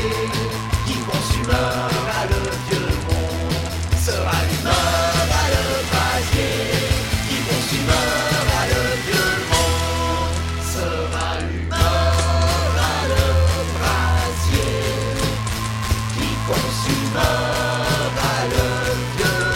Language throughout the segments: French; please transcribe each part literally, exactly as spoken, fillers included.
qui consumera le vieux monde sera l'humeur à le brasier, qui consumera le vieux monde sera l'humeur à le brasier, qui consumera le vieux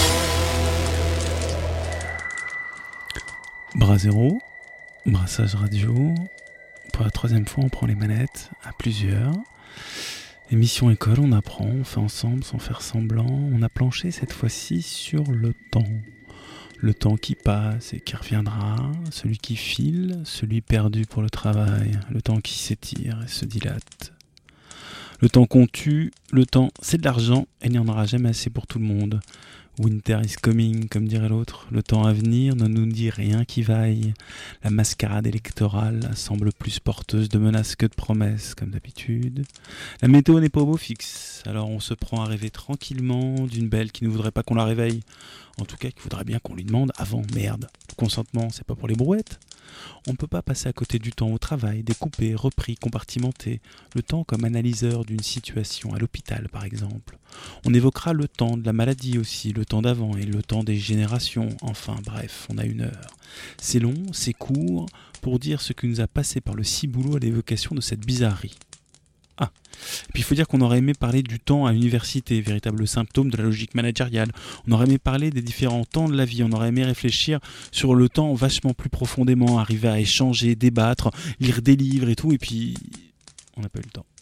monde. Brasero, brassage radio. Pour la troisième fois, on prend les manettes à plusieurs. Émission école, on apprend, on fait ensemble sans faire semblant. On a planché cette fois-ci sur le temps. Le temps qui passe et qui reviendra, celui qui file, celui perdu pour le travail, le temps qui s'étire et se dilate. Le temps qu'on tue, le temps c'est de l'argent et il n'y en aura jamais assez pour tout le monde. Winter is coming, comme dirait l'autre. Le temps à venir ne nous dit rien qui vaille. La mascarade électorale semble plus porteuse de menaces que de promesses, comme d'habitude. La météo n'est pas au beau fixe, alors on se prend à rêver tranquillement d'une belle qui ne voudrait pas qu'on la réveille. En tout cas, qui voudrait bien qu'on lui demande avant, merde. Le consentement, c'est pas pour les brouettes. On ne peut pas passer à côté du temps au travail, découpé, repris, compartimenté. Le temps comme analyseur d'une situation, à l'hôpital par exemple. On évoquera le temps de la maladie aussi, le temps d'avant et le temps des générations. Enfin bref, on a une heure. C'est long, c'est court, pour dire ce qui nous a passé par le ciboulot à l'évocation de cette bizarrerie. Ah, et puis il faut dire qu'on aurait aimé parler du temps à l'université, véritable symptôme de la logique managériale. On aurait aimé parler des différents temps de la vie, on aurait aimé réfléchir sur le temps vachement plus profondément, arriver à échanger, débattre, lire des livres et tout, et puis on n'a pas eu le temps.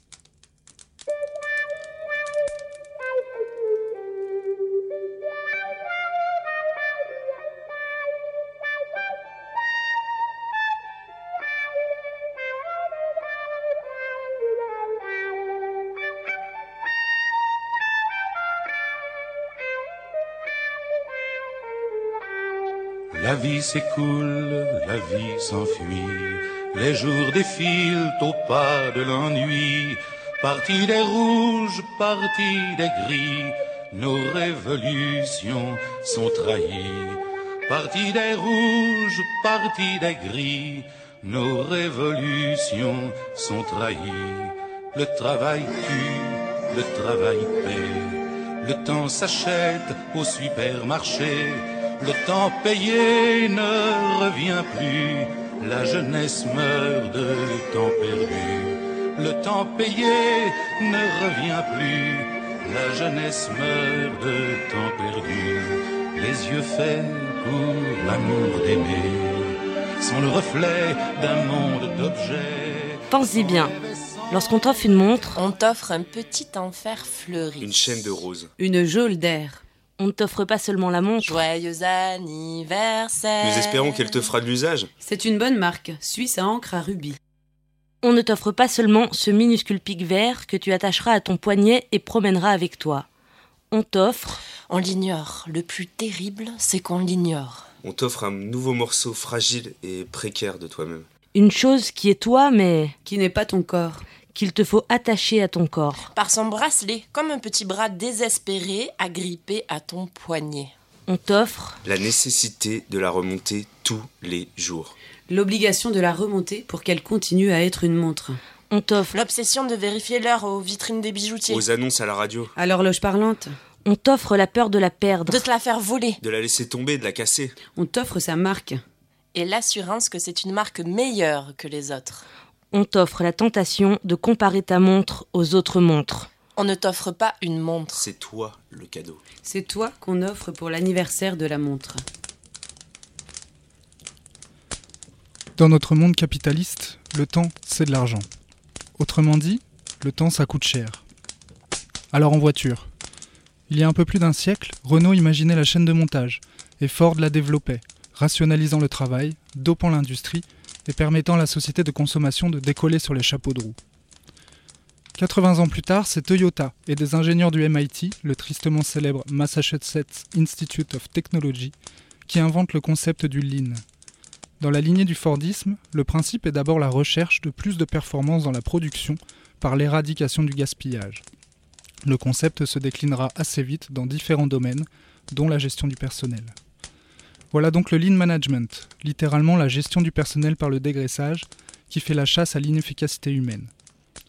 La vie s'écoule, la vie s'enfuit, les jours défilent au pas de l'ennui. Parti des rouges, parti des gris, nos révolutions sont trahies. Parti des rouges, parti des gris, nos révolutions sont trahies. Le travail tue, le travail paie, le temps s'achète au supermarché. Le temps payé ne revient plus, la jeunesse meurt de temps perdu. Le temps payé ne revient plus, la jeunesse meurt de temps perdu. Les yeux faits pour l'amour d'aimer sont le reflet d'un monde d'objets. Pense-y bien, lorsqu'on t'offre une montre, on t'offre un petit enfer fleuri, une chaîne de roses, une geôle d'air. On ne t'offre pas seulement la montre. Joyeux anniversaire. Nous espérons qu'elle te fera de l'usage. C'est une bonne marque, suisse à encre à rubis. On ne t'offre pas seulement ce minuscule pic vert que tu attacheras à ton poignet et promèneras avec toi. On t'offre... On l'ignore. Le plus terrible, c'est qu'on l'ignore. On t'offre un nouveau morceau fragile et précaire de toi-même. Une chose qui est toi, mais... qui n'est pas ton corps. Qu'il te faut attacher à ton corps. Par son bracelet, comme un petit bras désespéré agrippé à ton poignet. On t'offre... la nécessité de la remonter tous les jours. L'obligation de la remonter pour qu'elle continue à être une montre. On t'offre... l'obsession de vérifier l'heure aux vitrines des bijoutiers. Aux annonces à la radio. À l'horloge parlante. On t'offre la peur de la perdre. De te la faire voler. De la laisser tomber, de la casser. On t'offre sa marque. Et l'assurance que c'est une marque meilleure que les autres. On t'offre la tentation de comparer ta montre aux autres montres. On ne t'offre pas une montre. C'est toi le cadeau. C'est toi qu'on offre pour l'anniversaire de la montre. Dans notre monde capitaliste, le temps, c'est de l'argent. Autrement dit, le temps, ça coûte cher. Alors en voiture. Il y a un peu plus d'un siècle, Renault imaginait la chaîne de montage, et Ford la développait, rationalisant le travail, dopant l'industrie, et permettant à la société de consommation de décoller sur les chapeaux de roue. quatre-vingts ans plus tard, c'est Toyota et des ingénieurs du M I T, le tristement célèbre Massachusetts Institute of Technology, qui inventent le concept du Lean. Dans la lignée du Fordisme, le principe est d'abord la recherche de plus de performance dans la production par l'éradication du gaspillage. Le concept se déclinera assez vite dans différents domaines, dont la gestion du personnel. Voilà donc le Lean Management, littéralement la gestion du personnel par le dégraissage, qui fait la chasse à l'inefficacité humaine.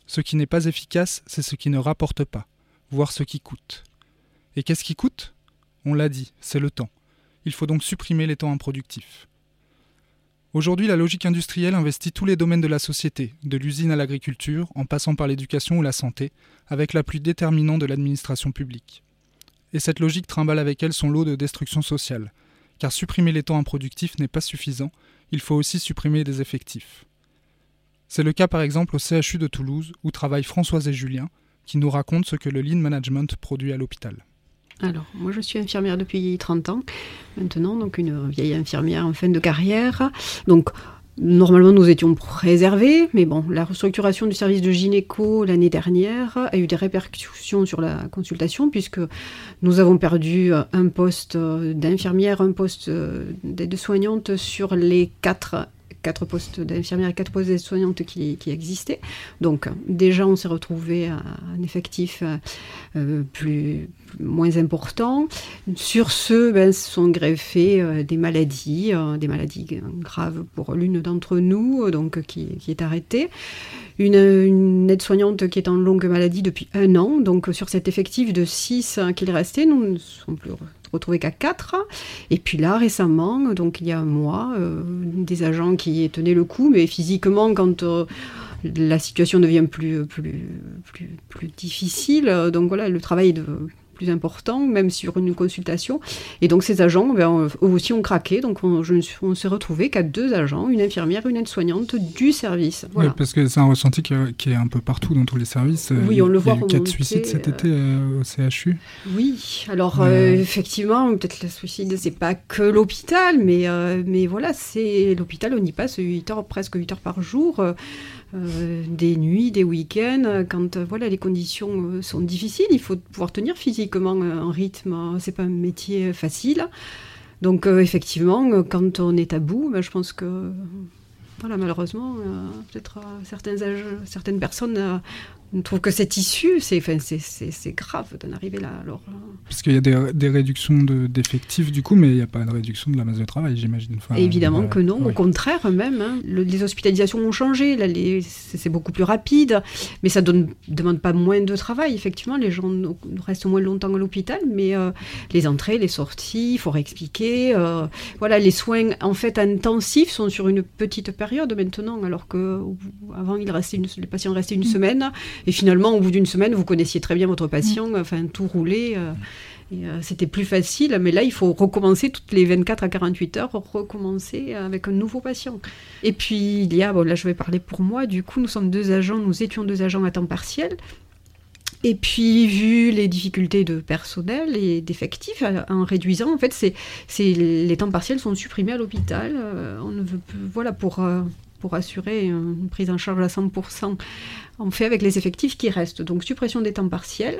Ce qui n'est pas efficace, c'est ce qui ne rapporte pas, voire ce qui coûte. Et qu'est-ce qui coûte ? On l'a dit, c'est le temps. Il faut donc supprimer les temps improductifs. Aujourd'hui, la logique industrielle investit tous les domaines de la société, de l'usine à l'agriculture, en passant par l'éducation ou la santé, avec l'appui déterminant de l'administration publique. Et cette logique trimballe avec elle son lot de destruction sociale, car supprimer les temps improductifs n'est pas suffisant, il faut aussi supprimer des effectifs. C'est le cas par exemple au C H U de Toulouse, où travaillent Françoise et Julien, qui nous racontent ce que le lean management produit à l'hôpital. Alors, moi je suis infirmière depuis trente ans maintenant, donc une vieille infirmière en fin de carrière. Donc, normalement nous étions préservés, mais bon, la restructuration du service de gynéco l'année dernière a eu des répercussions sur la consultation, puisque nous avons perdu un poste d'infirmière, un poste d'aide-soignante sur les quatre quatre postes d'infirmières et quatre postes d'aides-soignantes qui, qui existaient. Donc déjà on s'est retrouvé à un effectif euh, plus, plus moins important. Sur ce, ben, se sont greffées euh, des maladies, euh, des maladies graves pour l'une d'entre nous, donc qui, qui est arrêtée. Une, une aide-soignante qui est en longue maladie depuis un an. Donc sur cet effectif de six qu'il restait, nous ne sommes plus retrouvés qu'à quatre. Et puis là, récemment, donc il y a un mois, euh, des agents qui tenaient le coup, mais physiquement, quand euh, la situation devient plus, plus, plus, plus difficile, euh, donc voilà, le travail est de plus important, même sur une consultation. Et donc ces agents, ben, eux aussi ont craqué. Donc on, je, on s'est retrouvé qu'à deux agents, une infirmière, une aide-soignante du service. Voilà. Oui, parce que c'est un ressenti qui, qui est un peu partout dans tous les services. Oui, on le voit. Il y a eu quatre suicides cet été euh, au C H U. Oui, alors euh... Euh, effectivement, peut-être le suicide, c'est pas que l'hôpital, mais, euh, mais voilà, c'est l'hôpital, on y passe huit heures, presque huit heures par jour. Euh, Euh, des nuits, des week-ends, quand euh, voilà, les conditions euh, sont difficiles, il faut pouvoir tenir physiquement euh, un rythme, euh, c'est pas un métier facile. Donc euh, effectivement, euh, quand on est à bout, ben, je pense que euh, voilà, malheureusement, euh, peut-être euh, certains âges, certaines personnes euh, trouvent que cette issue, c'est, enfin, c'est, c'est, c'est grave d'en arriver là. Alors, euh... Parce qu'il y a des, des réductions de, d'effectifs du coup, mais il n'y a pas de réduction de la masse de travail, j'imagine. Enfin, évidemment euh, que non, ouais. Au contraire même. Hein. Le, les hospitalisations ont changé, là, les, c'est, c'est beaucoup plus rapide, mais ça ne demande pas moins de travail. Effectivement, les gens restent moins longtemps à l'hôpital, mais euh, les entrées, les sorties, il faut réexpliquer. Euh, voilà, les soins en fait intensifs sont sur une petite période maintenant, alors qu'avant, il restait une, les patients restaient une mmh. semaine. Et finalement, au bout d'une semaine, vous connaissiez très bien votre patient, mmh. enfin, tout roulait. Euh, et, euh, c'était plus facile, mais là, il faut recommencer toutes les vingt-quatre à quarante-huit heures, recommencer avec un nouveau patient. Et puis, il y a, bon, là, je vais parler pour moi, du coup, nous sommes deux agents, nous étions deux agents à temps partiel. Et puis, vu les difficultés de personnel et d'effectifs, en réduisant, en fait, c'est, c'est, les temps partiels sont supprimés à l'hôpital. Euh, on ne veut plus, voilà, pour... Euh, pour assurer une prise en charge à cent pour cent, on fait avec les effectifs qui restent. Donc, suppression des temps partiels.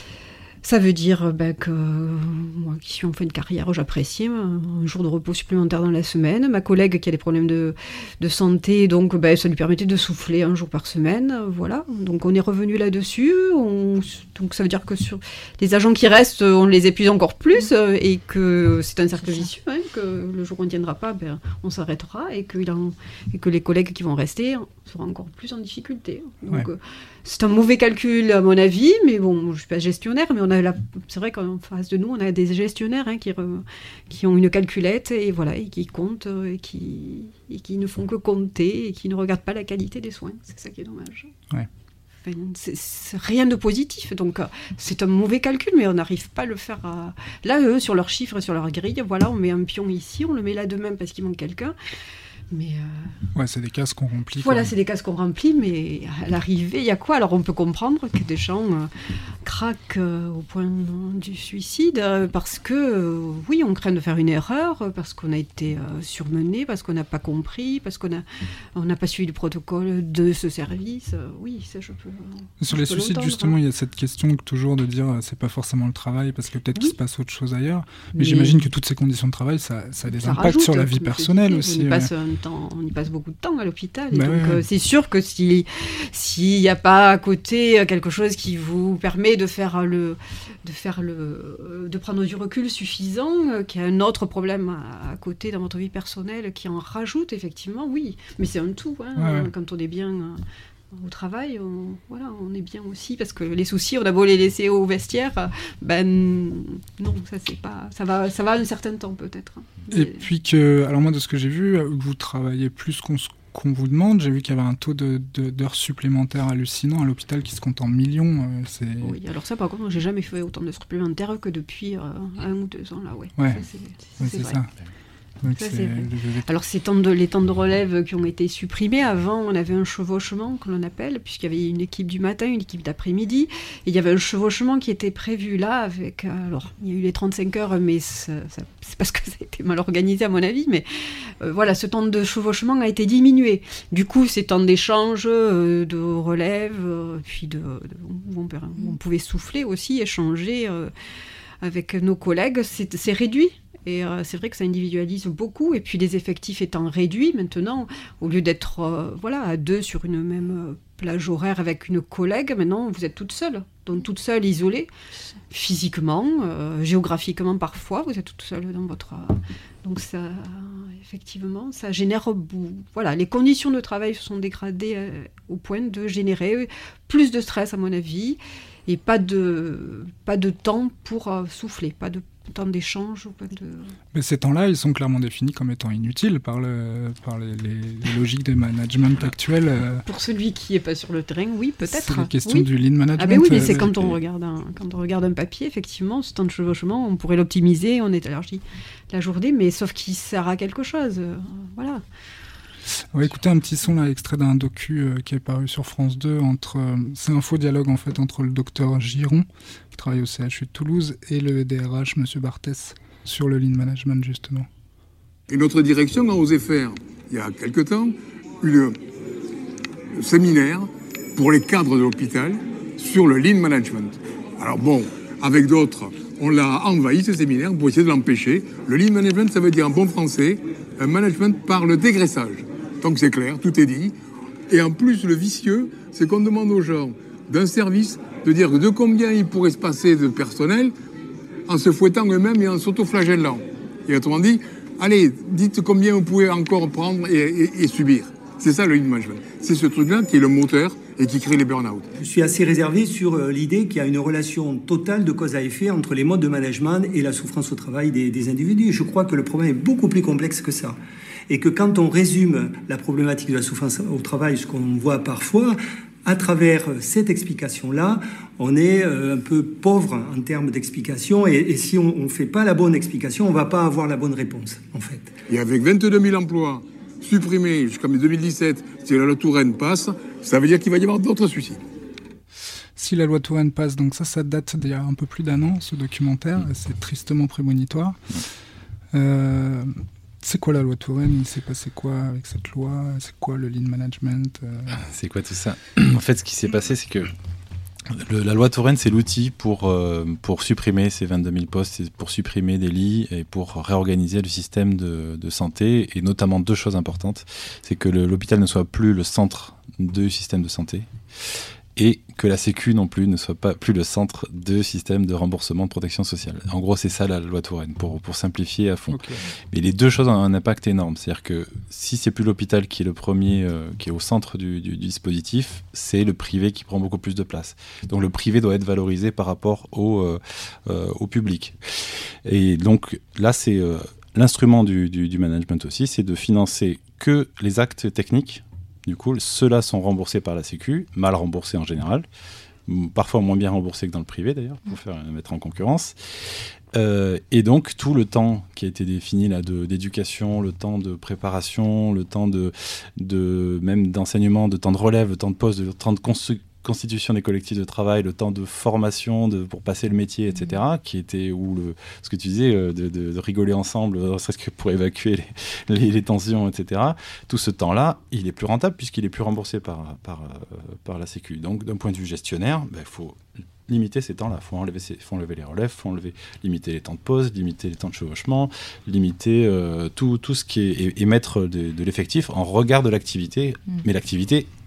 Ça veut dire ben, que moi qui suis en fin de carrière, j'apprécie un jour de repos supplémentaire dans la semaine. Ma collègue qui a des problèmes de, de santé, donc ben, ça lui permettait de souffler un jour par semaine. Voilà. Donc on est revenu là-dessus. On, donc ça veut dire que sur les agents qui restent, on les épuise encore plus et que c'est un cercle vicieux. Hein, que le jour où on ne tiendra pas, ben, on s'arrêtera et que, il en, et que les collègues qui vont rester seront encore plus en difficulté. Donc, ouais. euh, c'est un mauvais calcul à mon avis, mais bon, je ne suis pas gestionnaire, mais on a la, c'est vrai qu'en face de nous, on a des gestionnaires hein, qui, re, qui ont une calculette et, voilà, et qui comptent et qui, et qui ne font que compter et qui ne regardent pas la qualité des soins. C'est ça qui est dommage. Ouais. Enfin, c'est, c'est rien de positif, donc euh, c'est un mauvais calcul, mais on n'arrive pas à le faire. À... Là, eux, sur leurs chiffres, sur leur grille, voilà, on met un pion ici, on le met là demain parce qu'il manque quelqu'un. Mais euh... ouais, c'est des cases qu'on remplit. Voilà, c'est des cases qu'on remplit, mais à l'arrivée, il y a quoi ? Alors on peut comprendre que des gens euh, craquent euh, au point du suicide euh, parce que, euh, oui, on craint de faire une erreur, parce qu'on a été euh, surmené, parce qu'on n'a pas compris, parce qu'on a, on n'a pas suivi le protocole de ce service. Euh, oui, ça je peux. Sur je les peux suicides, l'entendre. justement, il y a cette question toujours de dire euh, c'est pas forcément le travail, parce que peut-être Oui. qu'il se passe autre chose ailleurs. Mais, Mais j'imagine que toutes ces conditions de travail, ça, ça a des ça impacts rajoute, sur la vie comme je personnelle disais, aussi. On y, ouais. passe un temps, on y passe beaucoup de temps à l'hôpital. Et Bah donc, ouais, ouais. euh, c'est sûr que si, s'il n'y a pas à côté quelque chose qui vous permet de faire le, de faire le, de prendre du recul suffisant, euh, qu'il y a un autre problème à, à côté dans votre vie personnelle qui en rajoute, effectivement, oui. Mais c'est un tout. Hein, Ouais, ouais. Quand on est bien, au travail, on, voilà, on est bien aussi, parce que les soucis, on a beau les laisser au vestiaire, ben non, ça c'est pas, ça va, ça va un certain temps peut-être. Et, Et puis que, alors moi de ce que j'ai vu, vous travaillez plus qu'on, qu'on vous demande, j'ai vu qu'il y avait un taux de, de, d'heures supplémentaires hallucinant à l'hôpital qui se compte en millions. Euh, c'est... Oui, alors ça par contre, j'ai jamais fait autant de supplémentaires que depuis euh, un ou deux ans là, ouais. Ouais, ça, c'est, ouais, c'est, c'est vrai. ça. Donc Ça, c'est... c'est vrai. Alors ces temps de, les temps de relève qui ont été supprimés, avant on avait un chevauchement que l'on appelle, puisqu'il y avait une équipe du matin, une équipe d'après-midi, et il y avait un chevauchement qui était prévu là, avec, alors il y a eu les trente-cinq heures, mais ça, ça, c'est parce que ça a été mal organisé à mon avis, mais euh, voilà, ce temps de chevauchement a été diminué. Du coup ces temps d'échange, euh, de relève, euh, puis de, de, où, on, où on pouvait souffler aussi, échanger euh, avec nos collègues, c'est, c'est réduit. Et euh, c'est vrai que ça individualise beaucoup. Et puis les effectifs étant réduits maintenant, au lieu d'être euh, voilà, à deux sur une même euh, plage horaire avec une collègue, maintenant vous êtes toute seule. Donc toute seule, isolée, physiquement, euh, géographiquement parfois, vous êtes toute seule dans votre... Euh, donc ça, effectivement, ça génère... Voilà, les conditions de travail se sont dégradées euh, au point de générer plus de stress à mon avis, et pas de, pas de temps pour euh, souffler, pas de temps d'échange. Ou pas de... Mais ces temps-là, ils sont clairement définis comme étant inutiles par, le, par les, les, les logiques de management actuelles. Euh... Pour celui qui n'est pas sur le terrain, oui, peut-être. C'est la question oui. du lean management. Ah ben oui, mais c'est euh, quand, et... on regarde un, quand on regarde un papier, effectivement, ce temps de chevauchement, on pourrait l'optimiser, on élargit la journée, mais sauf qu'il sert à quelque chose. Euh, voilà. On va écouter un petit son là, extrait d'un docu euh, qui est paru sur France deux. Entre, euh, c'est un faux dialogue en fait entre le docteur Giron, qui travaille au C H U de Toulouse, et le D R H, Monsieur Barthès, sur le lean management justement. Et notre direction a osé faire, il y a quelque temps, une un séminaire pour les cadres de l'hôpital sur le lean management. Alors bon, avec d'autres, on l'a envahi ce séminaire pour essayer de l'empêcher. Le lean management, ça veut dire en bon français, un management par le dégraissage. Donc c'est clair, tout est dit. Et en plus, le vicieux, c'est qu'on demande aux gens d'un service de dire de combien ils pourraient se passer de personnel en se fouettant eux-mêmes et en s'autoflagellant. Et autrement dit, allez, dites combien vous pouvez encore prendre et, et, et subir. C'est ça le lean management. C'est ce truc-là qui est le moteur et qui crée les burn-out. Je suis assez réservé sur l'idée qu'il y a une relation totale de cause à effet entre les modes de management et la souffrance au travail des, des individus. Je crois que le problème est beaucoup plus complexe que ça. Et que quand on résume la problématique de la souffrance au travail, ce qu'on voit parfois, à travers cette explication-là, on est un peu pauvre en termes d'explication. Et, et si on ne fait pas la bonne explication, on ne va pas avoir la bonne réponse, en fait. Et avec vingt-deux mille emplois supprimés jusqu'en deux mille dix-sept, si la loi Touraine passe, ça veut dire qu'il va y avoir d'autres suicides. Si la loi Touraine passe, donc ça, ça date d'il y a un peu plus d'un an, ce documentaire, et c'est tristement prémonitoire. Euh... C'est quoi la loi Touraine ? Il s'est passé quoi avec cette loi ? C'est quoi le lean management ? euh... C'est quoi tout ça ? En fait, ce qui s'est passé, c'est que le, la loi Touraine, c'est l'outil pour, euh, pour supprimer ces vingt-deux mille postes, pour supprimer des lits et pour réorganiser le système de, de santé. Et notamment deux choses importantes. C'est que le, l'hôpital ne soit plus le centre du système de santé et que la Sécu non plus ne soit pas plus le centre de système de remboursement de protection sociale. En gros, c'est ça la loi Touraine, pour, pour simplifier à fond. Okay. Mais les deux choses ont un impact énorme. C'est-à-dire que si c'est plus l'hôpital qui est le premier, euh, qui est au centre du, du, du dispositif, c'est le privé qui prend beaucoup plus de place. Donc le privé doit être valorisé par rapport au, euh, euh, au public. Et donc là, c'est euh, l'instrument du, du, du management aussi, c'est de financer que les actes techniques. Du coup, ceux-là sont remboursés par la Sécu, mal remboursés en général, parfois moins bien remboursés que dans le privé d'ailleurs, pour faire mettre en concurrence. Euh, et donc, tout le temps qui a été défini là, de, d'éducation, le temps de préparation, le temps de, de, même d'enseignement, de temps de relève, le temps de poste, le temps de construction, constitution des collectifs de travail, le temps de formation de, pour passer le métier, et cetera, qui était où le, ce que tu disais, de, de, de rigoler ensemble, serait-ce que pour évacuer les, les, les tensions, et cetera. Tout ce temps-là, il est plus rentable puisqu'il est plus remboursé par, par, par la Sécu. Donc, d'un point de vue gestionnaire, il ben, faut limiter ces temps-là. Il faut enlever, faut enlever les relèves, il faut enlever, limiter les temps de pause, limiter les temps de chevauchement, limiter euh, tout, tout ce qui est... et, et mettre de, de l'effectif en regard de l'activité. Mmh. Mais l'activité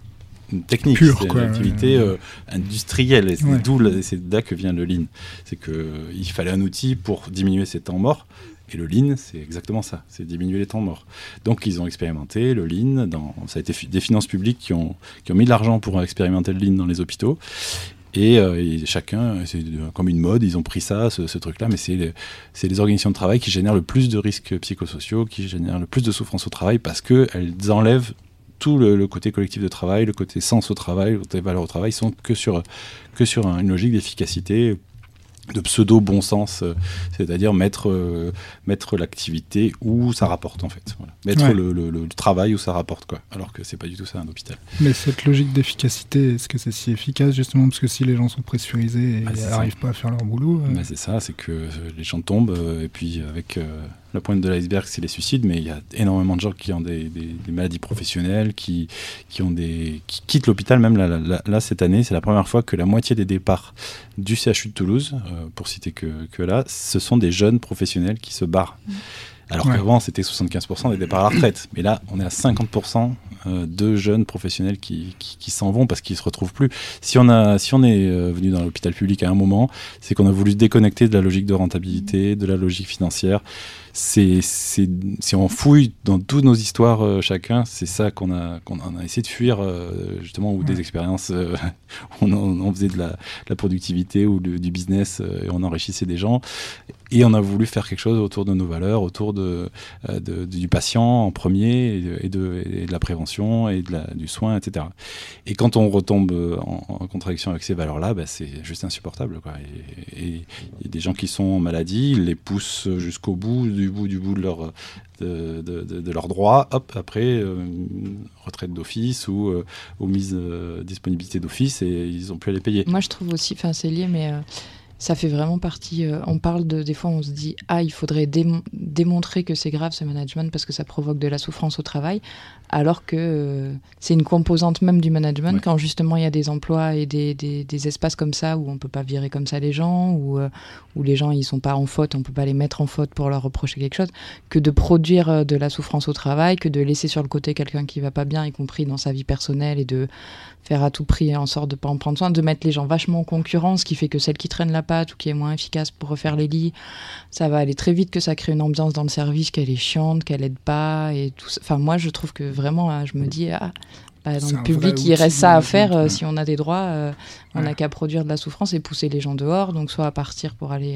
technique, Pure, c'est quoi, une activité ouais. euh, industrielle. Et c'est, Ouais. d'où le- c'est de là que vient le lean. C'est qu'il fallait un outil pour diminuer ces temps morts. Et le lean, c'est exactement ça, c'est diminuer les temps morts. Donc ils ont expérimenté le lean, dans, ça a été fi- des finances publiques qui ont, qui ont mis de l'argent pour expérimenter le lean dans les hôpitaux. Et, euh, et chacun, c'est comme une mode, ils ont pris ça, ce, ce truc-là, mais c'est les, c'est les organisations de travail qui génèrent le plus de risques psychosociaux, qui génèrent le plus de souffrance au travail, parce qu'elles enlèvent tout le, le côté collectif de travail, le côté sens au travail, le côté valeur au travail, ils sont que sur, que sur un- une logique d'efficacité, de pseudo bon sens, euh, c'est-à-dire mettre, euh, mettre l'activité où ça rapporte en fait. Voilà. Mettre Ouais. le, le- le travail où ça rapporte, quoi. Alors que c'est pas du tout ça un hôpital. Mais cette logique d'efficacité, est-ce que c'est si efficace justement parce que si les gens sont pressurisés et Ah, c'est n'arrivent ça. pas à faire leur boulot euh, Ben, c'est ça, c'est que euh, les gens tombent euh, et puis avec euh, la pointe de l'iceberg, c'est les suicides, mais il y a énormément de gens qui ont des, des- des maladies professionnelles, qui, qui, ont des, qui quittent l'hôpital. Même là, là, là, là, cette année, c'est la première fois que la moitié des départs du C H U de Toulouse, euh, pour citer que, que là, ce sont des jeunes professionnels qui se barrent. Alors Ouais. qu'avant, c'était soixante-quinze pour cent des départs à la retraite. Mais là, on est à cinquante pour cent euh, de jeunes professionnels qui, qui, qui s'en vont parce qu'ils ne se retrouvent plus. Si on, a, si on est euh, venu dans l'hôpital public à un moment, c'est qu'on a voulu se déconnecter de la logique de rentabilité, de la logique financière. C'est, c'est, si on fouille dans toutes nos histoires euh, chacun, c'est ça qu'on a, qu'on a essayé de fuir, euh, justement, ou des expériences, euh, on, on, on faisait de la, de la productivité ou de- du business euh, et on enrichissait des gens. Et on a voulu faire quelque chose autour de nos valeurs, autour de, euh, de- du patient en premier, et de, et de, et de la prévention, et de la, du soin, et cetera. Et quand on retombe en, en contradiction avec ces valeurs-là, bah, c'est juste insupportable, quoi. Et et il y a des gens qui sont en maladie, ils les poussent jusqu'au bout, du bout du bout de leur, de, de, de, de leurs droits. Hop, après, euh, retraite d'office ou, euh, ou mise euh, disponibilité d'office, et ils n'ont plus à les payer. Moi, je trouve aussi, enfin, c'est lié, mais euh, ça fait vraiment partie. Euh, on parle de, des fois, on se dit, ah, il faudrait démon- démontrer que c'est grave ce management parce que ça provoque de la souffrance au travail, alors que euh, c'est une composante même du management. Ouais. Quand justement il y a des emplois et des, des, des espaces comme ça où on peut pas virer comme ça les gens, où, euh, où les gens ils sont pas en faute, on peut pas les mettre en faute pour leur reprocher quelque chose, que de produire euh, de la souffrance au travail, que de laisser sur le côté quelqu'un qui va pas bien, y compris dans sa vie personnelle, et de faire à tout prix en sorte de pas en prendre soin, de mettre les gens vachement en concurrence, ce qui fait que celle qui traîne la patte ou qui est moins efficace pour refaire les lits, ça va aller très vite, que ça crée une ambiance dans le service, qu'elle est chiante, qu'elle aide pas et tout ça. Enfin, moi, je trouve que vraiment, euh, je me dis, ah, bah, dans C'est le un public, vrai il reste outil ça à de faire. management, euh, ouais. si on a des droits, euh, on n'a Ouais. qu'à produire de la souffrance et pousser les gens dehors, donc soit à partir pour aller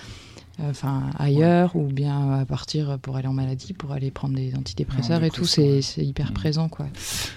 euh, enfin ailleurs, ou bien à partir pour aller en maladie, pour aller prendre des antidépresseurs et tout. C'est, c'est hyper présent, quoi.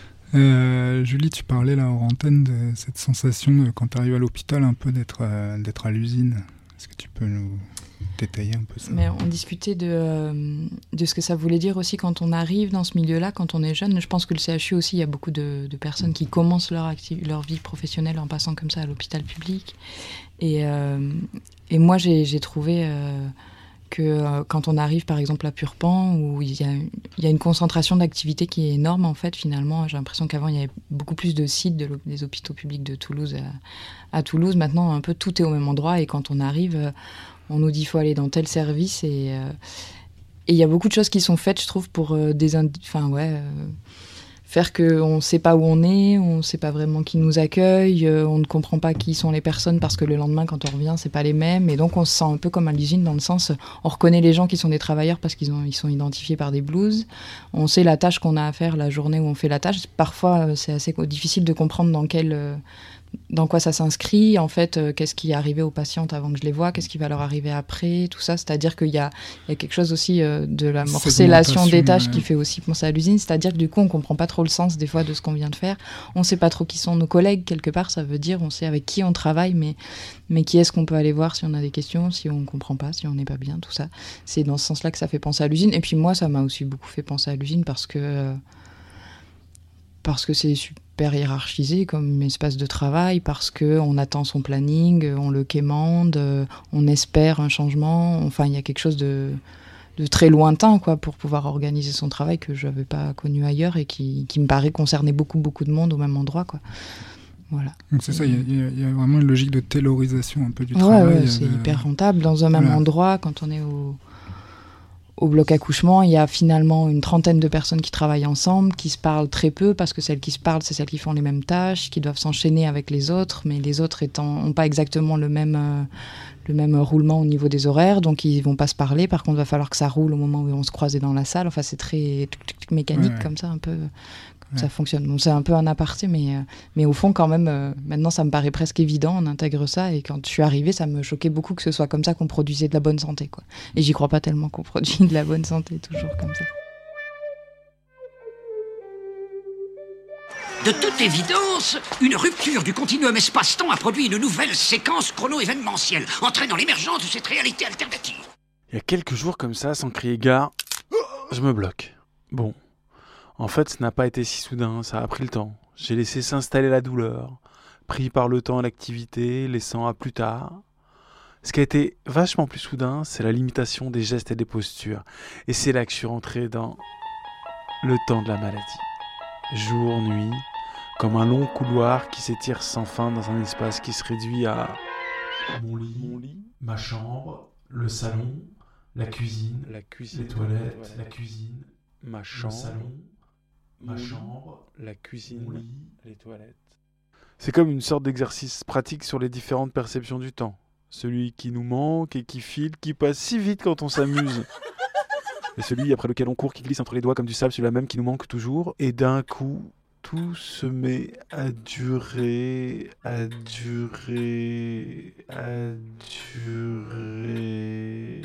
Euh, Julie, tu parlais là hors antenne de cette sensation de, quand tu arrives à l'hôpital un peu d'être, euh, d'être à l'usine. Est-ce que tu peux nous détailler un peu ça? Mais on discutait de, euh, de ce que ça voulait dire aussi quand on arrive dans ce milieu-là, quand on est jeune. Je pense que le C H U aussi, il y a beaucoup de, de personnes qui commencent leur, acti- leur vie professionnelle en passant comme ça à l'hôpital public. Et, euh, et moi, j'ai, j'ai trouvé euh, que euh, quand on arrive par exemple à Purpan, où il y a, il y a une concentration d'activités qui est énorme en fait, finalement. J'ai l'impression qu'avant, il y avait beaucoup plus de sites de l'hô- des hôpitaux publics de Toulouse à, à Toulouse. Maintenant, un peu tout est au même endroit, et quand on arrive, euh, on nous dit qu'il faut aller dans tel service, et euh, et il y a beaucoup de choses qui sont faites, je trouve, pour euh, des indi- enfin, ouais, euh, faire qu'on ne sait pas où on est, on ne sait pas vraiment qui nous accueille, euh, on ne comprend pas qui sont les personnes parce que le lendemain, quand on revient, c'est pas les mêmes. Et donc, on se sent un peu comme à l'usine dans le sens, on reconnaît les gens qui sont des travailleurs parce qu'ils ont, ils sont identifiés par des blouses. On sait la tâche qu'on a à faire la journée où on fait la tâche. Parfois, euh, c'est assez difficile de comprendre dans quel... Euh, dans quoi ça s'inscrit, en fait, euh, qu'est-ce qui est arrivé aux patientes avant que je les vois, qu'est-ce qui va leur arriver après, tout ça. C'est-à-dire qu'il y a, il y a quelque chose aussi euh, de la morcellation des tâches ouais. qui fait aussi penser à l'usine. C'est-à-dire que du coup, on comprend pas trop le sens des fois de ce qu'on vient de faire. On sait pas trop qui sont nos collègues, quelque part, ça veut dire on sait avec qui on travaille, mais, mais qui est-ce qu'on peut aller voir si on a des questions, si on comprend pas, si on n'est pas bien, tout ça. C'est dans ce sens-là que ça fait penser à l'usine. Et puis moi, ça m'a aussi beaucoup fait penser à l'usine parce que... Euh, parce que c'est super hiérarchisé comme espace de travail, parce qu'on attend son planning, on le quémande, on espère un changement. Enfin, il y a quelque chose de, de très lointain, quoi, pour pouvoir organiser son travail que je n'avais pas connu ailleurs et qui, qui me paraît concerner beaucoup, beaucoup de monde au même endroit, quoi. Voilà. Donc c'est ça, il y, y, y a vraiment une logique de taylorisation un peu du ouais, travail. Ouais, c'est de... hyper rentable dans un même voilà. endroit quand on est au... au bloc accouchement, il y a finalement une trentaine de personnes qui travaillent ensemble, qui se parlent très peu, parce que celles qui se parlent, c'est celles qui font les mêmes tâches, qui doivent s'enchaîner avec les autres, mais les autres n'ont pas exactement le même, euh, le même roulement au niveau des horaires, donc ils ne vont pas se parler. Par contre, il va falloir que ça roule au moment où ils vont se croiser dans la salle. Enfin, c'est très mécanique, ouais, ouais. comme ça, un peu... Ouais. Ça fonctionne. Donc c'est un peu un aparté, mais, euh, mais au fond, quand même, euh, maintenant, ça me paraît presque évident, on intègre ça. Et quand je suis arrivée, ça me choquait beaucoup que ce soit comme ça qu'on produisait de la bonne santé, quoi. Et j'y crois pas tellement qu'on produit de la bonne santé, toujours comme ça. De toute évidence, une rupture du continuum espace-temps a produit une nouvelle séquence chrono-événementielle, entraînant l'émergence de cette réalité alternative. Il y a quelques jours comme ça, sans crier gare, je me bloque. Bon. En fait, ça n'a pas été si soudain, ça a pris le temps. J'ai laissé s'installer la douleur, pris par le temps et l'activité, laissant à plus tard. Ce qui a été vachement plus soudain, c'est la limitation des gestes et des postures. Et c'est là que je suis rentré dans le temps de la maladie. Jour, nuit, comme un long couloir qui s'étire sans fin dans un espace qui se réduit à mon lit, mon lit, ma chambre, le salon, la cuisine, la cuisine, les toilettes, toilettes la cuisine, ma chambre, le salon, ma chambre, la cuisine, mon lit, les toilettes. C'est comme une sorte d'exercice pratique sur les différentes perceptions du temps. Celui qui nous manque et qui file, qui passe si vite quand on s'amuse. Et celui après lequel on court, qui glisse entre les doigts comme du sable, celui-là même qui nous manque toujours. Et d'un coup, tout se met à durer, à durer, à durer.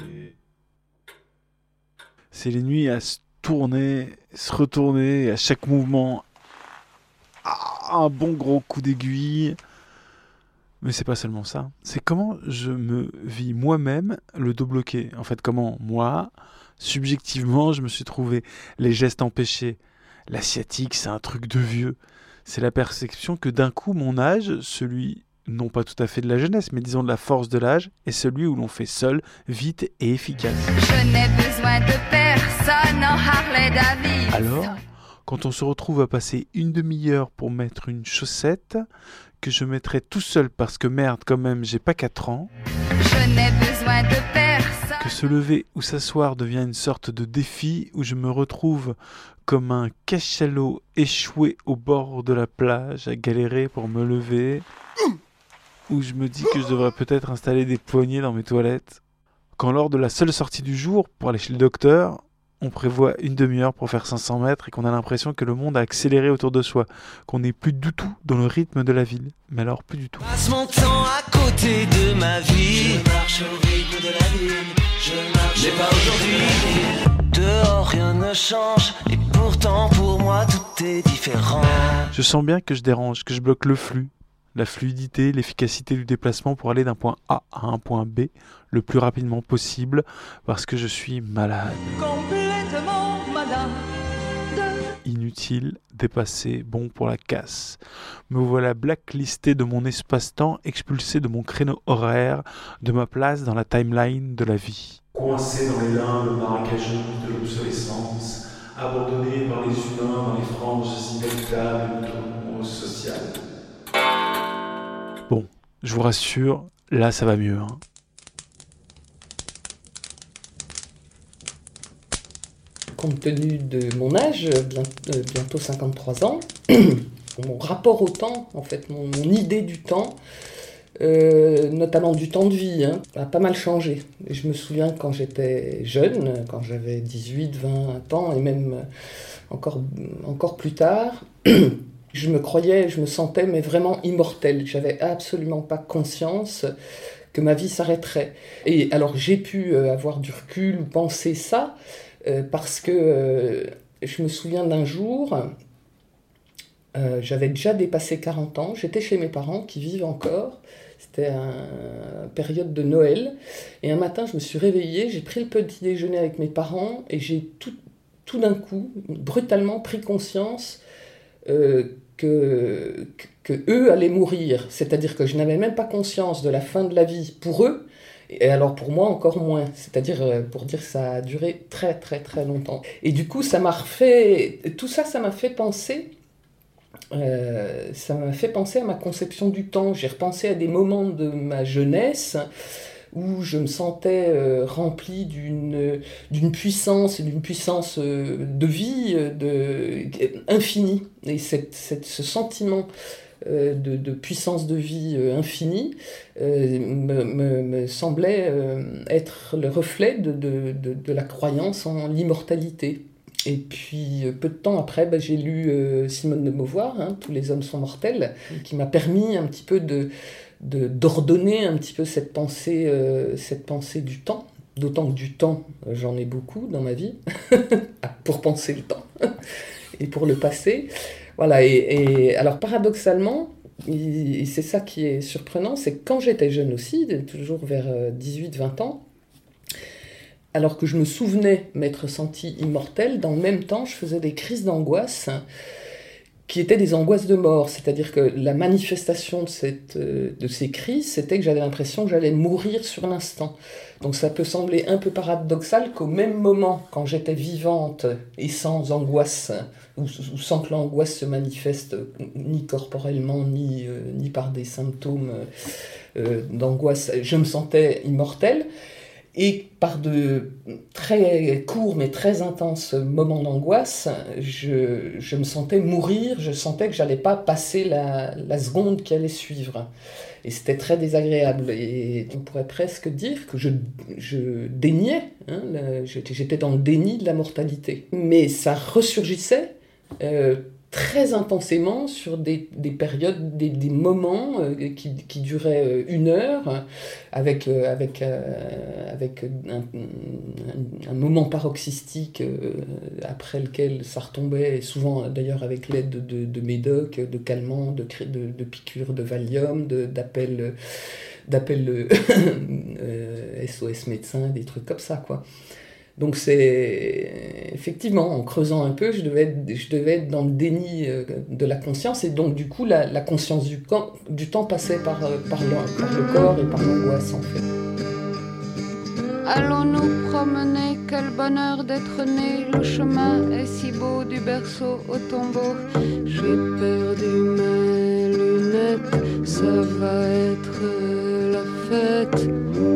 C'est les nuits à se tourner, se retourner, à chaque mouvement, un bon gros coup d'aiguille. Mais c'est pas seulement ça. C'est comment je me vis moi-même le dos bloqué. En fait, comment moi, subjectivement, je me suis trouvé les gestes empêchés. La sciatique, c'est un truc de vieux. C'est la perception que d'un coup, mon âge, celui, non pas tout à fait de la jeunesse, mais disons de la force de l'âge, est celui où l'on fait seul, vite et efficace. Je n'ai besoin de personne en Harley Davidson. Alors, quand on se retrouve à passer une demi-heure pour mettre une chaussette, que je mettrai tout seul parce que merde, quand même, j'ai pas quatre ans. Je n'ai besoin de personne. Que se lever ou s'asseoir devient une sorte de défi où je me retrouve comme un cachalot échoué au bord de la plage à galérer pour me lever. Où je me dis que je devrais peut-être installer des poignées dans mes toilettes. Quand lors de la seule sortie du jour pour aller chez le docteur, on prévoit une demi-heure pour faire cinq cents mètres et qu'on a l'impression que le monde a accéléré autour de soi, qu'on n'est plus du tout dans le rythme de la ville. Mais alors, plus du tout. Passe mon temps à côté de ma vie. Je marche au rythme de la ville. Je marche, mais pas aujourd'hui. Dehors, rien ne change. Et pourtant, pour moi, tout est différent. Je sens bien que je dérange, que je bloque le flux. La fluidité, l'efficacité du déplacement pour aller d'un point A à un point B le plus rapidement possible parce que je suis malade. Complètement malade. Inutile, dépassé, bon pour la casse. Me voilà blacklisté de mon espace-temps, expulsé de mon créneau horaire, de ma place dans la timeline de la vie. Coincé dans les limbes marécageux de l'obsolescence, abandonné par les humains dans les franges inéluctables de notre monde social. Bon, je vous rassure, là ça va mieux. Hein. Compte tenu de mon âge, bientôt cinquante-trois ans, mon rapport au temps, en fait, mon, mon idée du temps, euh, notamment du temps de vie, hein, a pas mal changé. Et je me souviens quand j'étais jeune, quand j'avais dix-huit, vingt ans, et même encore, encore plus tard, je me croyais, je me sentais mais vraiment immortelle. J'avais absolument pas conscience que ma vie s'arrêterait. Et alors j'ai pu avoir du recul ou penser ça, euh, parce que euh, je me souviens d'un jour, euh, j'avais déjà dépassé quarante ans, j'étais chez mes parents qui vivent encore, c'était une période de Noël, et un matin je me suis réveillée, j'ai pris le petit déjeuner avec mes parents, et j'ai tout, tout d'un coup, brutalement pris conscience euh, Que, que, que eux allaient mourir, c'est-à-dire que je n'avais même pas conscience de la fin de la vie pour eux, et alors pour moi encore moins, c'est-à-dire pour dire que ça a duré très très très longtemps. Et du coup ça m'a refait, tout ça ça m'a fait penser, euh, ça m'a fait penser à ma conception du temps. J'ai repensé à des moments de ma jeunesse où je me sentais euh, remplie d'une, d'une puissance, d'une puissance euh, de vie euh, de, infinie. Et cette, cette, ce sentiment euh, de, de puissance de vie euh, infinie euh, me, me, me semblait euh, être le reflet de, de, de, de la croyance en l'immortalité. Et puis, peu de temps après, bah, j'ai lu euh, Simone de Beauvoir, hein, « Tous les hommes sont mortels », qui m'a permis un petit peu de, de, d'ordonner un petit peu cette pensée, euh, cette pensée du temps. D'autant que du temps, j'en ai beaucoup dans ma vie, pour penser le temps et pour le passé. Voilà, et, et alors paradoxalement, et c'est ça qui est surprenant, c'est que quand j'étais jeune aussi, toujours vers dix-huit vingt ans, alors que je me souvenais m'être sentie immortelle, dans le même temps, je faisais des crises d'angoisse qui étaient des angoisses de mort. C'est-à-dire que la manifestation de, cette, de ces crises, c'était que j'avais l'impression que j'allais mourir sur l'instant. Donc ça peut sembler un peu paradoxal qu'au même moment, quand j'étais vivante et sans angoisse, ou, ou sans que l'angoisse se manifeste ni corporellement, ni, euh, ni par des symptômes euh, d'angoisse, je me sentais immortelle. Et par de très courts mais très intenses moments d'angoisse, je, je me sentais mourir, je sentais que j'allais pas passer la, la seconde qui allait suivre. Et c'était très désagréable. Et on pourrait presque dire que je, je déniais, hein, la, j'étais, j'étais dans le déni de la mortalité. Mais ça ressurgissait euh, très intensément sur des, des périodes, des, des moments euh, qui, qui duraient euh, une heure, avec, euh, avec, euh, avec un, un, un moment paroxystique euh, après lequel ça retombait, et souvent d'ailleurs avec l'aide de, de, de médocs, de calmants, de, de, de piqûres de Valium, de, d'appels, d'appels euh, S O S médecins, des trucs comme ça, quoi. Donc c'est effectivement, en creusant un peu, je devais être, je devais être dans le déni de la conscience, et donc du coup la, la conscience du, camp, du temps passait par, par, le, par le corps et par l'angoisse en fait. Allons nous promener, quel bonheur d'être né, le chemin est si beau du berceau au tombeau. J'ai perdu mes lunettes, ça va être la fête.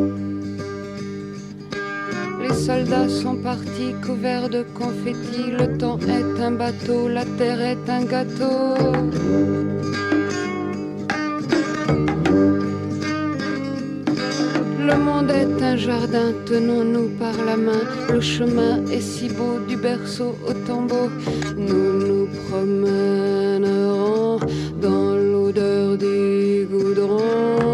Les soldats sont partis couverts de confettis. Le temps est un bateau, la terre est un gâteau. Le monde est un jardin, tenons-nous par la main. Le chemin est si beau du berceau au tombeau. Nous nous promènerons dans l'odeur du goudron.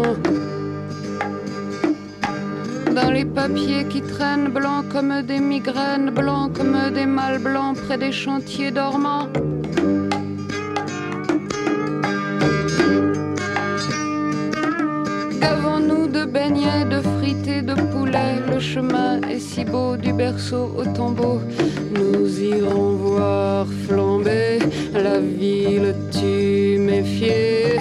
Dans les papiers qui traînent, blancs comme des migraines, blancs comme des mâles blancs près des chantiers dormants. Gavons-nous de beignets, de frites et de poulet. Le chemin est si beau du berceau au tombeau. Nous irons voir flamber la ville tuméfiée.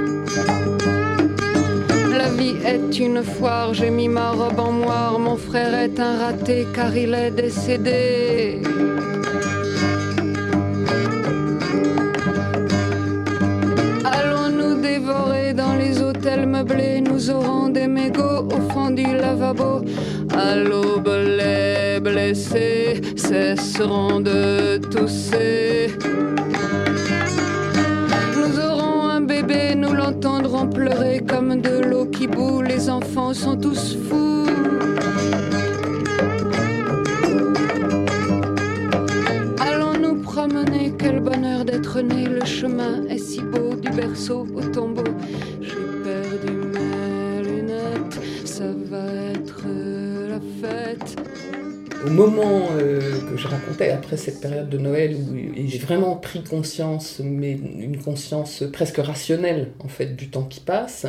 La vie est une foire, j'ai mis ma robe en moire. Mon frère est un raté car il est décédé. Allons-nous dévorer dans les hôtels meublés. Nous aurons des mégots au fond du lavabo. À l'aube les blessés cesseront de tousser. Nous aurons un bébé, nous l'entendrons pleurer comme de l'eau qui bout. Les enfants sont tous fous. Allons-nous promener, quel bonheur d'être né. Le chemin est si beau du berceau au tombeau. J'ai perdu mes lunettes, ça va être la fête. Au moment euh, que je racontais, après cette période de Noël, où j'ai vraiment pris conscience, mais une conscience presque rationnelle, en fait, du temps qui passe,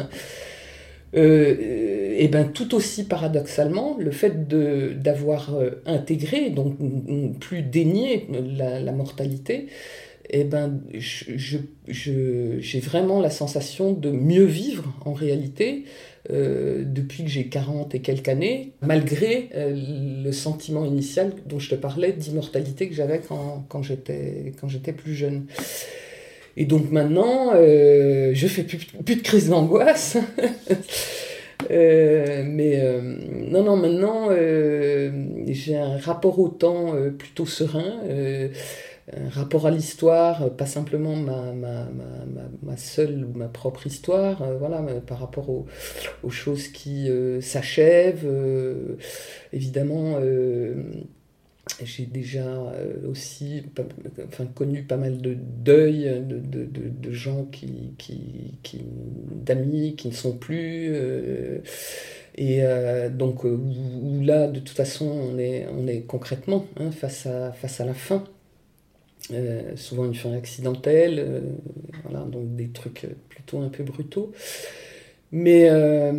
euh, et ben tout aussi paradoxalement, le fait de, d'avoir intégré, donc plus dénié la, la mortalité, et ben je, je, je, j'ai vraiment la sensation de mieux vivre, en réalité, Euh, depuis que j'ai quarante et quelques années, malgré euh, le sentiment initial dont je te parlais d'immortalité que j'avais quand, quand, j'étais, quand j'étais plus jeune. Et donc maintenant, euh, je fais plus, plus de crise d'angoisse. Euh, mais euh, non, non, maintenant, euh, j'ai un rapport au temps euh, plutôt serein, euh, un rapport à l'histoire, pas simplement ma, ma, ma, ma, ma seule ou ma propre histoire, euh, voilà, mais par rapport aux, aux choses qui euh, s'achèvent. Euh, évidemment, euh, j'ai déjà euh, aussi pas, enfin, connu pas mal de deuils de, de, de, de gens qui, qui, qui, d'amis qui ne sont plus. Euh, et euh, donc, euh, où, où là, de toute façon, on est, on est concrètement hein, face, à, face à la fin. Euh, souvent une fin accidentelle, euh, voilà, donc des trucs plutôt un peu brutaux. Mais, euh,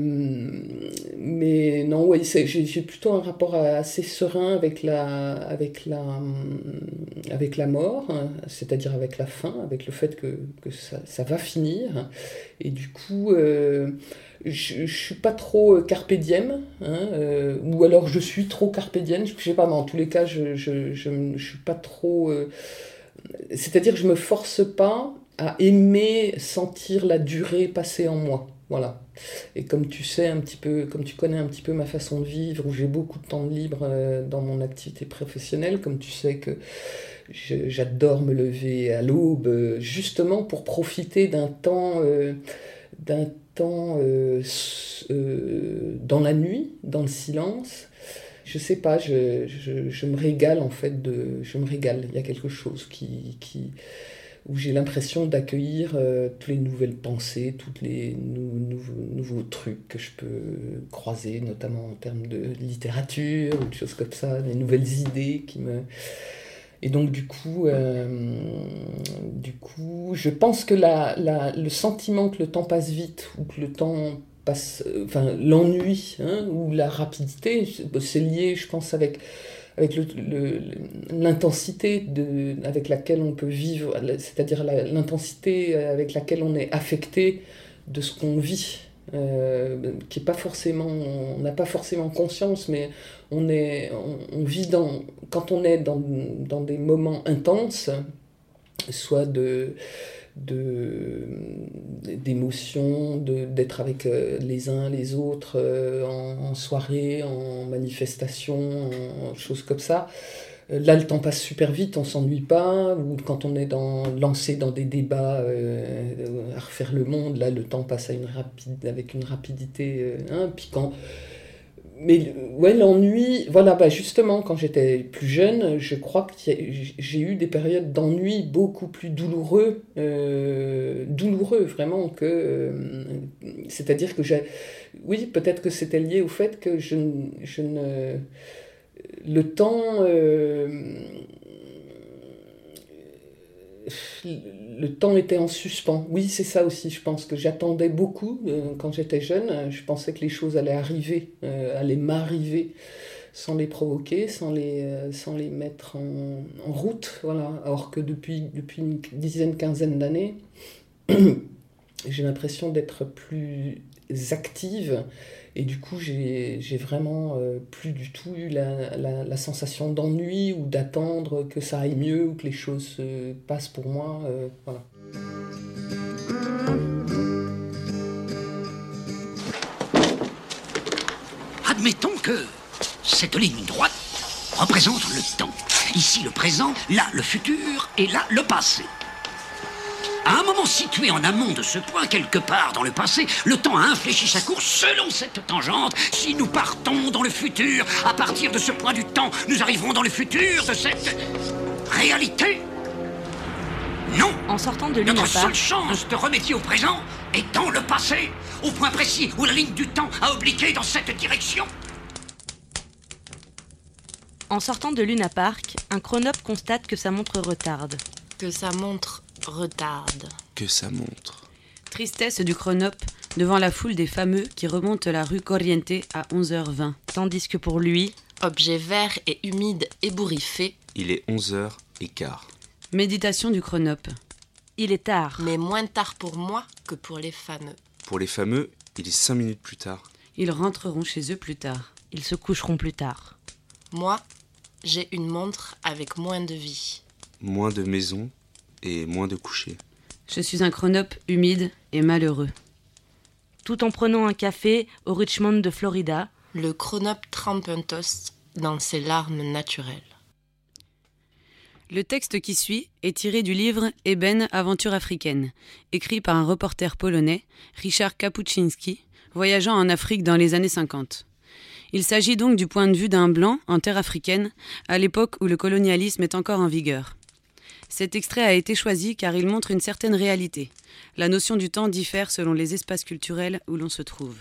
mais non, ouais, c'est, j'ai, j'ai plutôt un rapport assez serein avec la, avec la, avec la mort, hein, c'est-à-dire avec la fin, avec le fait que, que ça, ça va finir. Et du coup, euh, je ne suis pas trop carpe diem, hein, euh, ou alors je suis trop carpe diem, je ne sais pas, mais en tous les cas, je ne je, je, je suis pas trop... Euh, c'est-à-dire que je ne me force pas à aimer sentir la durée passer en moi. Voilà. Et comme tu sais un petit peu, comme tu connais un petit peu ma façon de vivre, où j'ai beaucoup de temps de libre euh, dans mon activité professionnelle, comme tu sais que je, j'adore me lever à l'aube, euh, justement pour profiter d'un temps, euh, d'un temps euh, euh, dans la nuit, dans le silence. Je sais pas, je, je, je me régale en fait de, je me régale. Il y a quelque chose qui, qui où j'ai l'impression d'accueillir euh, toutes les nouvelles pensées, tous les nou- nouveaux, nouveaux trucs que je peux croiser, notamment en termes de littérature ou de choses comme ça, des nouvelles idées qui me... Et donc du coup, euh, du coup, je pense que la, la, le sentiment que le temps passe vite ou que le temps passe, enfin l'ennui hein, ou la rapidité, c'est lié, je pense, avec avec le, le, l'intensité de, avec laquelle on peut vivre, c'est-à-dire la, l'intensité avec laquelle on est affecté de ce qu'on vit, euh, qui est pas forcément, on n'a pas forcément conscience, mais on est, on, on vit dans, quand on est dans, dans des moments intenses, soit de de d'émotions, de, d'être avec euh, les uns les autres euh, en, en soirée, en manifestation, en, en choses comme ça. Euh, là, le temps passe super vite, on s'ennuie pas. Ou quand on est dans, lancé dans des débats euh, à refaire le monde, là, le temps passe à une rapide, avec une rapidité. Euh, hein, puis quand Mais ouais, l'ennui, voilà, bah justement, quand j'étais plus jeune, je crois que j'ai eu des périodes d'ennui beaucoup plus douloureux, euh, douloureux vraiment, que, euh, c'est-à-dire que j'ai, oui, peut-être que c'était lié au fait que je, je ne, le temps, euh, le temps était en suspens. Oui, c'est ça aussi, je pense que j'attendais beaucoup euh, quand j'étais jeune. Je pensais que les choses allaient arriver, euh, allaient m'arriver sans les provoquer, sans les, euh, sans les mettre en, en route. Voilà. Alors que depuis, depuis une dizaine, quinzaine d'années, j'ai l'impression d'être plus active. Et du coup, j'ai, j'ai vraiment euh, plus du tout eu la, la, la sensation d'ennui ou d'attendre que ça aille mieux ou que les choses se passent pour moi. Euh, voilà. Admettons que cette ligne droite représente le temps. Ici le présent, là le futur et là le passé. À un moment situé en amont de ce point, quelque part dans le passé, le temps a infléchi sa course selon cette tangente. Si nous partons dans le futur, à partir de ce point du temps, nous arriverons dans le futur de cette réalité. Non. En sortant de Luna Notre Park, seule chance de remédier au présent est dans le passé, au point précis où la ligne du temps a obliqué dans cette direction. En sortant de Luna Park, un chronope constate que sa montre retarde. Que sa montre retarde. Que sa montre. Tristesse du chronope devant la foule des fameux qui remontent la rue Corriente à onze heures vingt. Tandis que pour lui, objet vert et humide ébouriffé, il est onze heures quinze. Méditation du chronope. Il est tard. Mais moins tard pour moi que pour les fameux. Pour les fameux, il est cinq minutes plus tard. Ils rentreront chez eux plus tard. Ils se coucheront plus tard. Moi, j'ai une montre avec moins de vie. Moins de maisons et moins de couchers. Je suis un chronope humide et malheureux. tout en prenant un café au Richmond de Florida. Le Cronop trempe un toast dans ses larmes naturelles. Le texte qui suit est tiré du livre Eben, aventure africaine, écrit par un reporter polonais, Richard Kapuczynski, voyageant en Afrique dans les années cinquante. Il s'agit donc du point de vue d'un blanc en terre africaine, à l'époque où le colonialisme est encore en vigueur. Cet extrait a été choisi car il montre une certaine réalité. La notion du temps diffère selon les espaces culturels où l'on se trouve.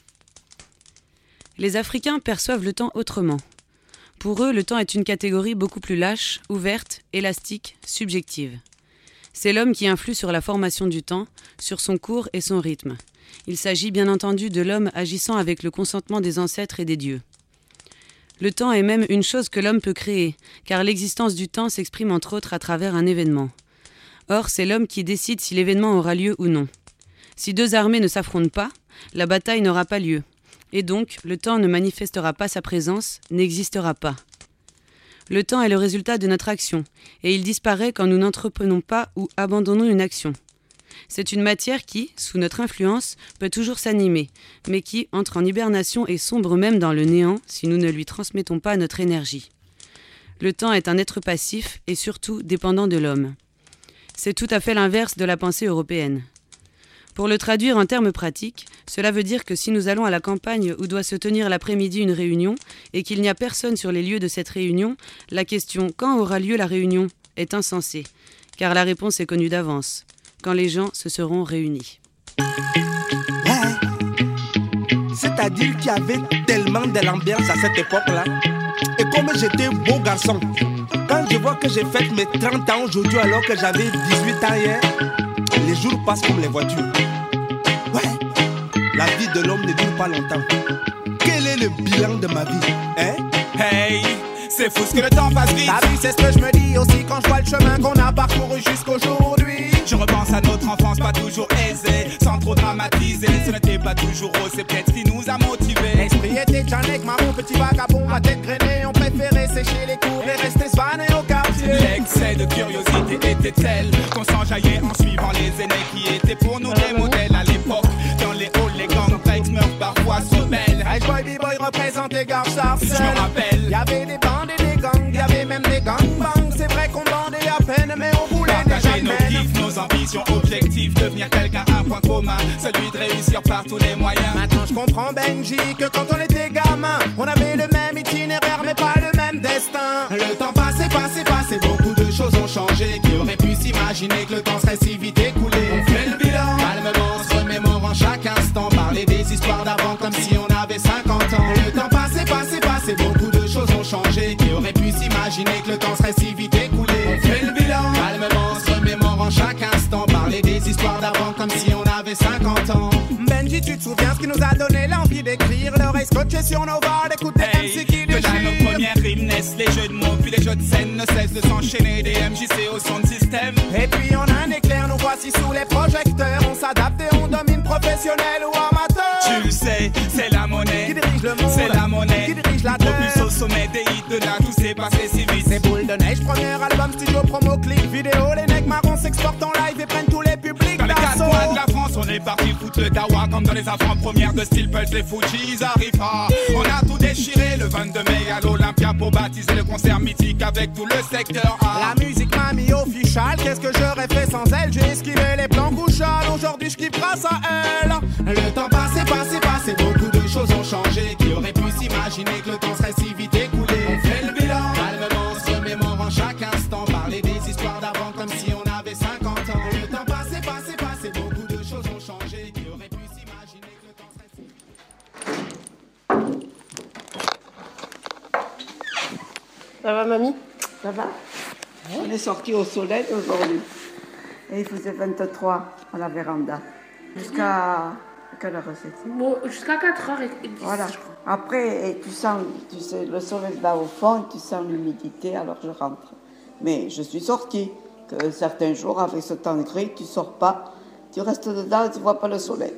Les Africains perçoivent le temps autrement. Pour eux, le temps est une catégorie beaucoup plus lâche, ouverte, élastique, subjective. C'est l'homme qui influe sur la formation du temps, sur son cours et son rythme. Il s'agit bien entendu de l'homme agissant avec le consentement des ancêtres et des dieux. Le temps est même une chose que l'homme peut créer, car l'existence du temps s'exprime entre autres à travers un événement. Or, c'est l'homme qui décide si l'événement aura lieu ou non. Si deux armées ne s'affrontent pas, la bataille n'aura pas lieu. Et donc, le temps ne manifestera pas sa présence, n'existera pas. Le temps est le résultat de notre action, et il disparaît quand nous n'entreprenons pas ou abandonnons une action. C'est une matière qui, sous notre influence, peut toujours s'animer, mais qui entre en hibernation et sombre même dans le néant si nous ne lui transmettons pas notre énergie. Le temps est un être passif et surtout dépendant de l'homme. C'est tout à fait l'inverse de la pensée européenne. Pour le traduire en termes pratiques, cela veut dire que si nous allons à la campagne où doit se tenir l'après-midi une réunion et qu'il n'y a personne sur les lieux de cette réunion, la question « Quand aura lieu la réunion ?» est insensée, car la réponse est connue d'avance, quand les gens se seront réunis. Hey, c'est-à-dire qu'il y avait tellement de l'ambiance à cette époque-là. Et comme j'étais beau garçon, quand je vois que j'ai fait mes trente ans aujourd'hui alors que j'avais dix-huit ans hier, les jours passent comme les voitures. Ouais, la vie de l'homme ne dure pas longtemps. Quel est le bilan de ma vie, hein? Hey, c'est fou ce que le temps passe vite. T'as vu, c'est ce que je me dis aussi quand je vois le chemin qu'on a parcouru jusqu'aujourd'hui. Je repense à notre enfance pas toujours aisée, sans trop dramatiser. Ce n'était pas toujours rose, c'est peut-être ce qui nous a motivés. L'esprit était Janek, marron, petit vagabond, ma tête grainée. On préférait sécher les cours et rester svané au quartier. L'excès de curiosité était tel qu'on s'enjaillait en suivant les aînés qui étaient pour nous des modèles à l'époque. Dans les halls, les gangs breaks meurent parfois se rebellent. Hey boy, b-boy représente les gars sarcelles. Je me rappelle, y'avait des bandes et des gangs, y'avait même des gangbangs. C'est vrai qu'on bandait à peine, mais on voulait déjà nos kiffs, nos ambitions, objectifs, devenir quelqu'un, un point commun, celui de réussir par tous les moyens. Maintenant je comprends Benji que quand on était gamin, on avait le même itinéraire mais pas le même destin. Le temps passé, passé, passé, beaucoup de choses ont changé. Qui aurait pu s'imaginer que le temps serait si vite écoulé? On fait le bilan, calmement, se remémorant chaque instant, parler des histoires d'avant comme si on avait cinquante ans. Le temps passé, passé, passé, beaucoup de choses ont changé. Qui aurait pu s'imaginer que le temps serait si vite écoulé? On fait le bilan, calmement, se remémorant chaque instant, parler des histoires d'avant comme si on avait cinquante ans. Benji, tu te souviens ce qui nous a donné l'envie d'écrire? L'oreille scotchée sur nos voix, d'écouter hey, M C qui déchire. De là nos premières rimes naissent, les jeux de mots puis les jeux de scène ne cessent de s'enchaîner. Des M J C au son de système. Et puis on a un éclair, nous voici sous les projecteurs. On s'adapte et on domine, professionnel ou amateur. Tu le sais, c'est la monnaie qui dirige le monde, c'est la monnaie qui dirige la terre. Propulse au sommet des hits, de là tout s'est passé si vite. C'est Boule de Neige, premier album, studio, promo, clip, vidéo. Les necks marrons s'exportent en live et prennent tous les publics. Dans les quatre coins de la France, on est parti foutre le dawa. Comme dans les avant-premières de Steel Pulse, les Fujis arrivent. Ah, on a tout déchiré le vingt-deux mai à l'Olympia pour baptiser le concert mythique avec tout le secteur A. La musique m'a mis official, qu'est-ce que j'aurais fait sans elle? J'ai esquivé les plans couchales, aujourd'hui je kiffe grâce à elle. Le temps passé, passé, passé, beaucoup de choses ont changé. Qui aurait pu s'imaginer que le temps serait si vite écoulé? On fait le bilan, calmement, se remémorant chaque instant, parler des histoires d'avant comme si on avait cinquante ans. Le temps passé, passé, passé, beaucoup de choses ont changé. Qui aurait pu s'imaginer que le temps serait si vite. Ça va, mamie? Ça va? On est sortis au soleil aujourd'hui. Et il faisait vingt-trois à la véranda. Jusqu'à quelle heure c'était? Bon, jusqu'à quatre heures dix. Voilà. Après, et tu sens, tu sais, le soleil va au fond, tu sens l'humidité, alors je rentre. Mais je suis sortie. Que certains jours, avec ce temps gris, tu sors pas, tu restes dedans et tu vois pas le soleil.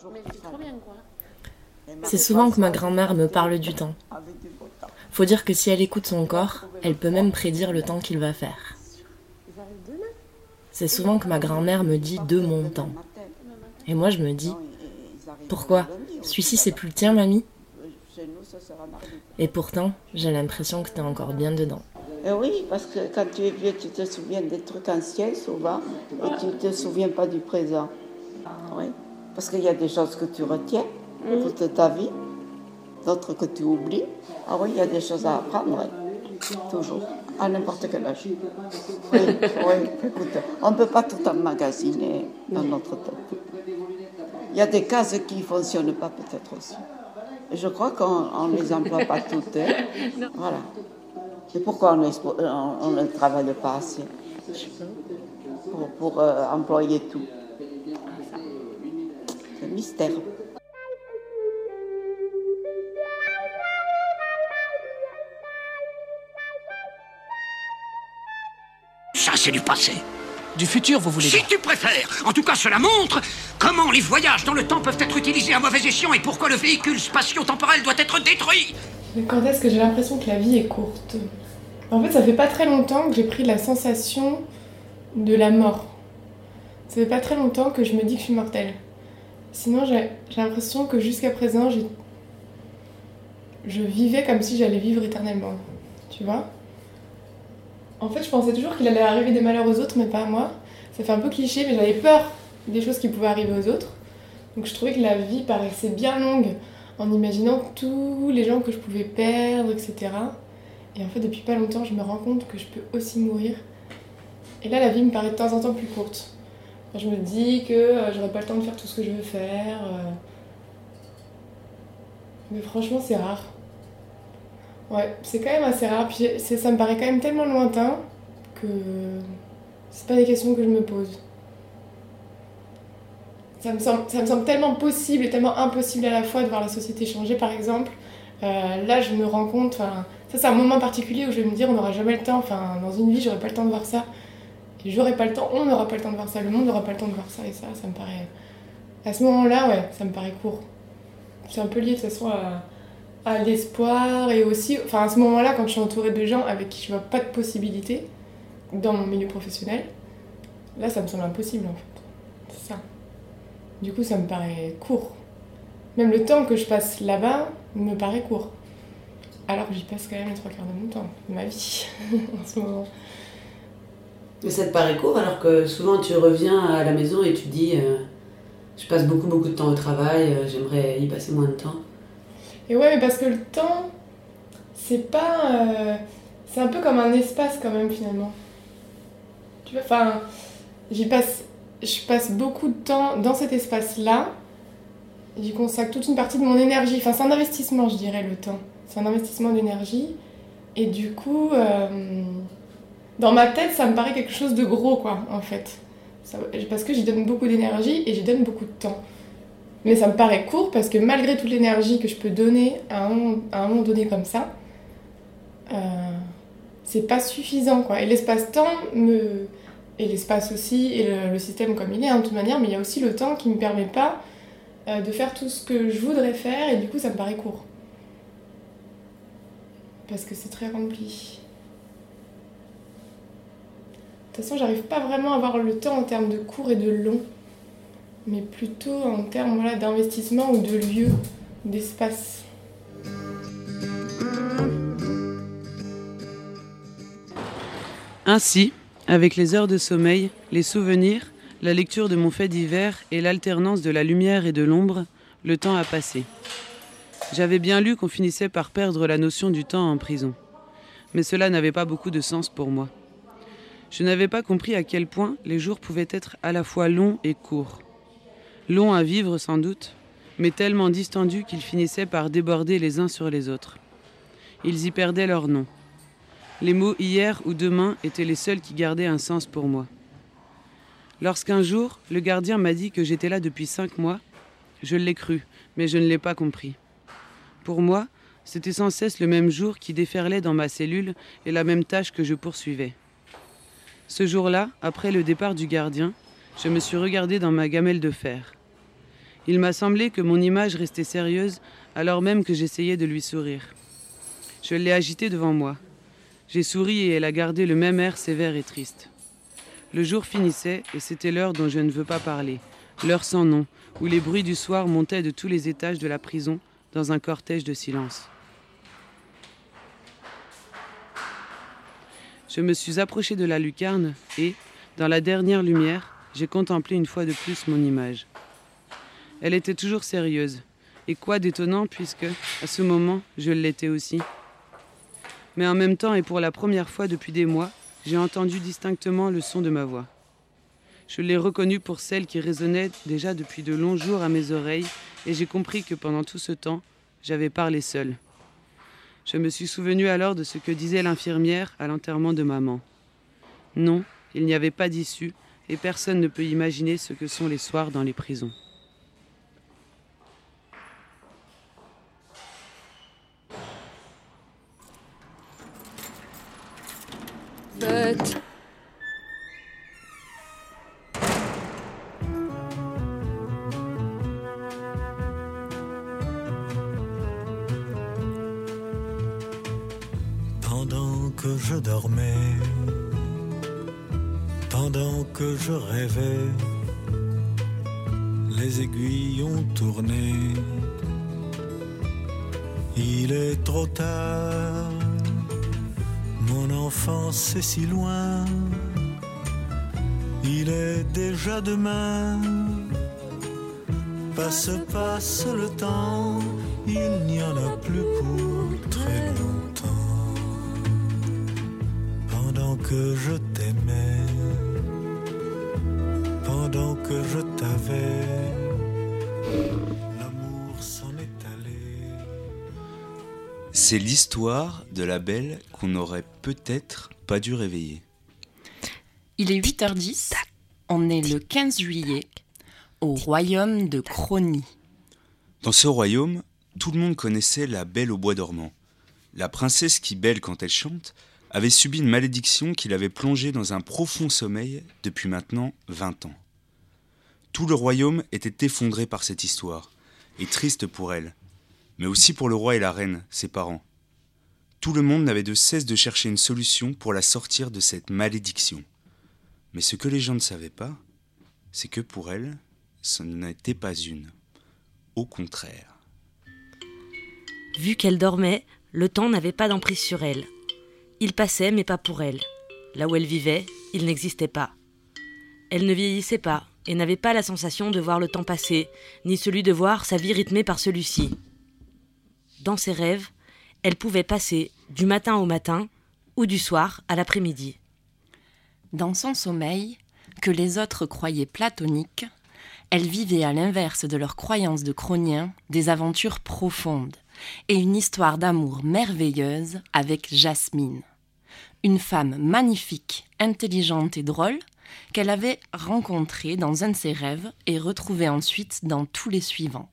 C'est souvent que ma grand-mère me parle du temps. Faut dire que si elle écoute son corps, elle peut même prédire le temps qu'il va faire. C'est souvent que ma grand-mère me dit de mon temps. Et moi je me dis, Pourquoi? Celui-ci, c'est plus le tien, mamie? Et pourtant, j'ai l'impression que t'es encore bien dedans. Et oui, parce que quand tu es vieux, tu te souviens des trucs anciens souvent, et tu ne te souviens pas du présent. Oui, parce qu'il y a des choses que tu retiens toute ta vie, d'autres que tu oublies. Ah oui, il y a des choses à apprendre, oui. Toujours, à n'importe quel âge. Oui, oui, écoute, on ne peut pas tout emmagasiner dans notre tête. Il y a des cases qui ne fonctionnent pas peut-être aussi. Et je crois qu'on ne les emploie pas toutes. Hein. Voilà. Et pourquoi on ne travaille pas assez pour, pour euh, employer tout? C'est un mystère. Ça, c'est du passé. Du futur, vous voulez Si dire? tu préfères. En tout cas, cela montre comment les voyages dans le temps peuvent être utilisés à mauvais escient et pourquoi le véhicule spatio-temporel doit être détruit. Mais quand est-ce que j'ai l'impression que la vie est courte? En fait, ça fait pas très longtemps que j'ai pris la sensation de la mort. Ça fait pas très longtemps que je me dis que je suis mortelle. Sinon, j'ai, j'ai l'impression que jusqu'à présent, j'ai... je vivais comme si j'allais vivre éternellement. Tu vois? En fait, je pensais toujours qu'il allait arriver des malheurs aux autres, mais pas à moi. Ça fait un peu cliché, mais j'avais peur des choses qui pouvaient arriver aux autres. Donc je trouvais que la vie paraissait bien longue, en imaginant tous les gens que je pouvais perdre, et cetera. Et en fait, depuis pas longtemps, je me rends compte que je peux aussi mourir. Et là, la vie me paraît de temps en temps plus courte. Enfin, je me dis que euh, j'aurai pas le temps de faire tout ce que je veux faire. Euh... Mais franchement, c'est rare. Ouais, c'est quand même assez rare. Puis c'est, ça me paraît quand même tellement lointain que c'est pas des questions que je me pose. Ça me semble, ça me semble tellement possible et tellement impossible à la fois de voir la société changer, par exemple. Euh, là, je me rends compte, ça c'est un moment particulier où je vais me dire on n'aura jamais le temps, enfin dans une vie j'aurai pas le temps de voir ça. Et j'aurai pas le temps, on n'aura pas le temps de voir ça, le monde n'aura pas le temps de voir ça. Et ça, ça me paraît... À ce moment-là, ouais, ça me paraît court. C'est un peu lié de toute façon à... à l'espoir et aussi, enfin à ce moment-là, quand je suis entourée de gens avec qui je vois pas de possibilités dans mon milieu professionnel, là ça me semble impossible en fait. C'est ça. Du coup ça me paraît court. Même le temps que je passe là-bas me paraît court. Alors que j'y passe quand même les trois quarts de mon temps, de ma vie, en ce moment. Mais ça te paraît court alors que souvent tu reviens à la maison et tu te dis euh, je passe beaucoup beaucoup de temps au travail, euh, j'aimerais y passer moins de temps. Et ouais, mais parce que le temps, c'est pas... Euh, c'est un peu comme un espace quand même, finalement. Tu vois, enfin, j'y passe... Je passe beaucoup de temps dans cet espace-là. J'y consacre toute une partie de mon énergie. Enfin, c'est un investissement, je dirais, le temps. C'est un investissement d'énergie. Et du coup, euh, dans ma tête, ça me paraît quelque chose de gros, quoi, en fait. Ça, parce que j'y donne beaucoup d'énergie et j'y donne beaucoup de temps. Mais ça me paraît court parce que malgré toute l'énergie que je peux donner à un, à un moment donné comme ça, euh, c'est pas suffisant, quoi. Et l'espace-temps, me... et l'espace aussi, et le, le système comme il est, hein, de toute manière, mais il y a aussi le temps qui me permet pas euh, de faire tout ce que je voudrais faire, et du coup ça me paraît court. Parce que c'est très rempli. De toute façon, j'arrive pas vraiment à avoir le temps en termes de court et de long, mais plutôt en termes voilà, d'investissement ou de lieu, d'espace. Ainsi, avec les heures de sommeil, les souvenirs, la lecture de mon fait divers et l'alternance de la lumière et de l'ombre, le temps a passé. J'avais bien lu qu'on finissait par perdre la notion du temps en prison. Mais cela n'avait pas beaucoup de sens pour moi. Je n'avais pas compris à quel point les jours pouvaient être à la fois longs et courts. Longs à vivre sans doute, mais tellement distendus qu'ils finissaient par déborder les uns sur les autres. Ils y perdaient leur nom. Les mots « hier » ou « demain » étaient les seuls qui gardaient un sens pour moi. Lorsqu'un jour, le gardien m'a dit que j'étais là depuis cinq mois, je l'ai cru, mais je ne l'ai pas compris. Pour moi, c'était sans cesse le même jour qui déferlait dans ma cellule et la même tâche que je poursuivais. Ce jour-là, après le départ du gardien, je me suis regardée dans ma gamelle de fer. Il m'a semblé que mon image restait sérieuse alors même que j'essayais de lui sourire. Je l'ai agitée devant moi. J'ai souri et elle a gardé le même air sévère et triste. Le jour finissait et c'était l'heure dont je ne veux pas parler, l'heure sans nom, où les bruits du soir montaient de tous les étages de la prison dans un cortège de silence. Je me suis approché de la lucarne et, dans la dernière lumière, j'ai contemplé une fois de plus mon image. Elle était toujours sérieuse, et quoi d'étonnant puisque, à ce moment, je l'étais aussi. Mais en même temps et pour la première fois depuis des mois, j'ai entendu distinctement le son de ma voix. Je l'ai reconnue pour celle qui résonnait déjà depuis de longs jours à mes oreilles et j'ai compris que pendant tout ce temps, j'avais parlé seule. Je me suis souvenu alors de ce que disait l'infirmière à l'enterrement de maman. Non, il n'y avait pas d'issue et personne ne peut imaginer ce que sont les soirs dans les prisons. Faites. Pendant que je dormais, pendant que je rêvais, les aiguilles ont tourné. Il est trop tard. Mon enfance est si loin, il est déjà demain. Passe, passe le temps, il n'y en a plus pour très longtemps. Pendant que je t'aimais, pendant que je t'avais, l'amour s'en est allé. C'est l'histoire de la Belle qu'on n'aurait peut-être pas dû réveiller. Il est huit heures dix, on est le quinze juillet, au royaume de Crony. Dans ce royaume, tout le monde connaissait la Belle au bois dormant. La princesse qui bêle quand elle chante avait subi une malédiction qui l'avait plongée dans un profond sommeil depuis maintenant vingt ans. Tout le royaume était effondré par cette histoire, et triste pour elle, mais aussi pour le roi et la reine, ses parents. Tout le monde n'avait de cesse de chercher une solution pour la sortir de cette malédiction. Mais ce que les gens ne savaient pas, c'est que pour elle, ce n'était pas une. Au contraire. Vu qu'elle dormait, le temps n'avait pas d'emprise sur elle. Il passait, mais pas pour elle. Là où elle vivait, il n'existait pas. Elle ne vieillissait pas et n'avait pas la sensation de voir le temps passer, ni celui de voir sa vie rythmée par celui-ci. Dans ses rêves, elle pouvait passer du matin au matin ou du soir à l'après-midi. Dans son sommeil, que les autres croyaient platonique, elle vivait à l'inverse de leurs croyances de Croniens des aventures profondes et une histoire d'amour merveilleuse avec Jasmine, une femme magnifique, intelligente et drôle qu'elle avait rencontrée dans un de ses rêves et retrouvée ensuite dans tous les suivants.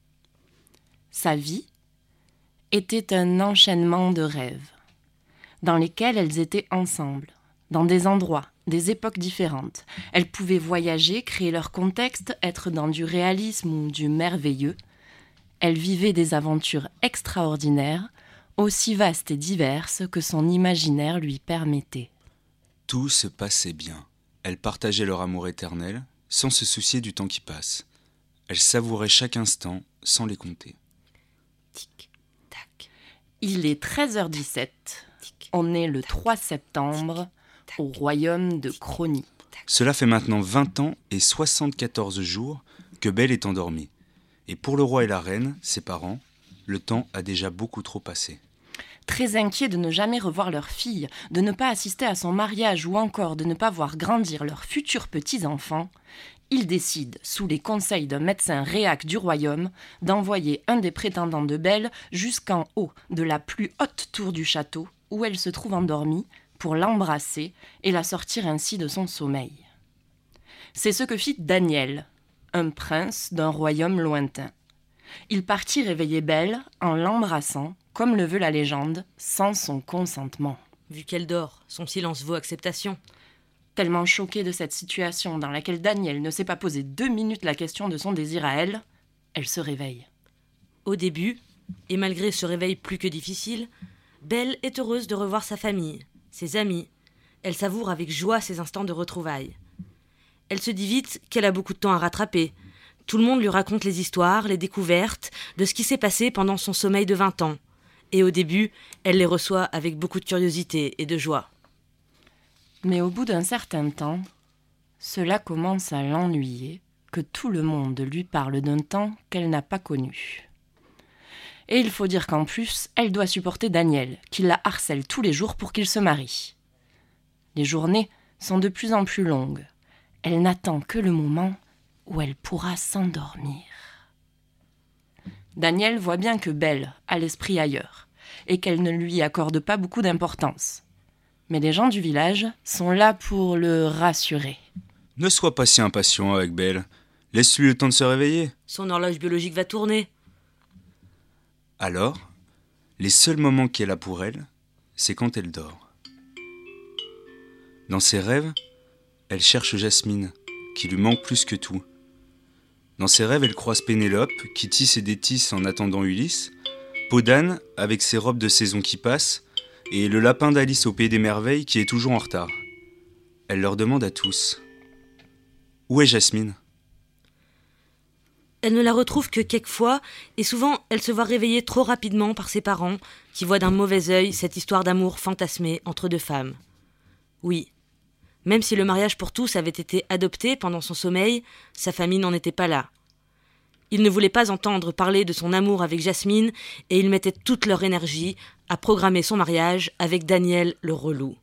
Sa vie était un enchaînement de rêves dans lesquels elles étaient ensemble, dans des endroits, des époques différentes. Elles pouvaient voyager, créer leur contexte, être dans du réalisme ou du merveilleux. Elles vivaient des aventures extraordinaires, aussi vastes et diverses que son imaginaire lui permettait. Tout se passait bien. Elles partageaient leur amour éternel, sans se soucier du temps qui passe. Elles savouraient chaque instant, sans les compter. Tic, tac. Il est treize heures dix-sept. On est le trois septembre, au royaume de Crony. Cela fait maintenant vingt ans et soixante-quatorze jours que Belle est endormie. Et pour le roi et la reine, ses parents, le temps a déjà beaucoup trop passé. Très inquiets de ne jamais revoir leur fille, de ne pas assister à son mariage ou encore de ne pas voir grandir leurs futurs petits-enfants, ils décident, sous les conseils d'un médecin réac du royaume, d'envoyer un des prétendants de Belle jusqu'en haut de la plus haute tour du château, où elle se trouve endormie, pour l'embrasser et la sortir ainsi de son sommeil. C'est ce que fit Daniel, un prince d'un royaume lointain. Il partit réveiller Belle en l'embrassant, comme le veut la légende, sans son consentement. Vu qu'elle dort, son silence vaut acceptation. Tellement choquée de cette situation dans laquelle Daniel ne s'est pas posé deux minutes la question de son désir à elle, elle se réveille. Au début, et malgré ce réveil plus que difficile, Belle est heureuse de revoir sa famille, ses amis. Elle savoure avec joie ces instants de retrouvailles. Elle se dit vite qu'elle a beaucoup de temps à rattraper. Tout le monde lui raconte les histoires, les découvertes de ce qui s'est passé pendant son sommeil de vingt ans. Et au début, elle les reçoit avec beaucoup de curiosité et de joie. Mais au bout d'un certain temps, cela commence à l'ennuyer que tout le monde lui parle d'un temps qu'elle n'a pas connu. Et il faut dire qu'en plus, elle doit supporter Daniel, qui la harcèle tous les jours pour qu'il se marie. Les journées sont de plus en plus longues. Elle n'attend que le moment où elle pourra s'endormir. Daniel voit bien que Belle a l'esprit ailleurs et qu'elle ne lui accorde pas beaucoup d'importance. Mais les gens du village sont là pour le rassurer. Ne sois pas si impatient avec Belle. Laisse-lui le temps de se réveiller. Son horloge biologique va tourner. Alors, les seuls moments qu'elle a pour elle, c'est quand elle dort. Dans ses rêves, elle cherche Jasmine, qui lui manque plus que tout. Dans ses rêves, elle croise Pénélope, qui tisse et détisse en attendant Ulysse, Podane, avec ses robes de saison qui passent, et le lapin d'Alice au Pays des Merveilles, qui est toujours en retard. Elle leur demande à tous « Où est Jasmine ?» Elle ne la retrouve que quelquefois, et souvent elle se voit réveillée trop rapidement par ses parents, qui voient d'un mauvais œil cette histoire d'amour fantasmée entre deux femmes. Oui, même si le mariage pour tous avait été adopté pendant son sommeil, sa famille n'en était pas là. Ils ne voulaient pas entendre parler de son amour avec Jasmine, et ils mettaient toute leur énergie à programmer son mariage avec Daniel le relou.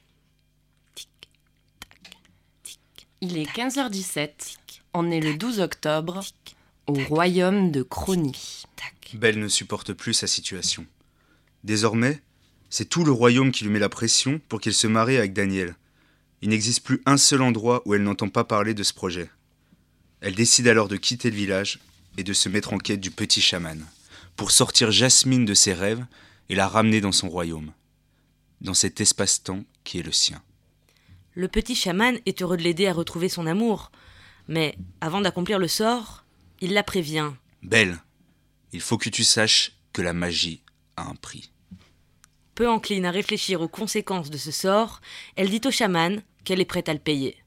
Il est quinze heures dix-sept, on est le douze octobre, au royaume de Chronie. Belle ne supporte plus sa situation. Désormais, c'est tout le royaume qui lui met la pression pour qu'il se marie avec Daniel. Il n'existe plus un seul endroit où elle n'entend pas parler de ce projet. Elle décide alors de quitter le village et de se mettre en quête du petit chaman, pour sortir Jasmine de ses rêves et la ramener dans son royaume, dans cet espace-temps qui est le sien. Le petit chaman est heureux de l'aider à retrouver son amour, mais avant d'accomplir le sort, il la prévient. Belle, il faut que tu saches que la magie a un prix. Peu encline à réfléchir aux conséquences de ce sort, elle dit au chaman qu'elle est prête à le payer.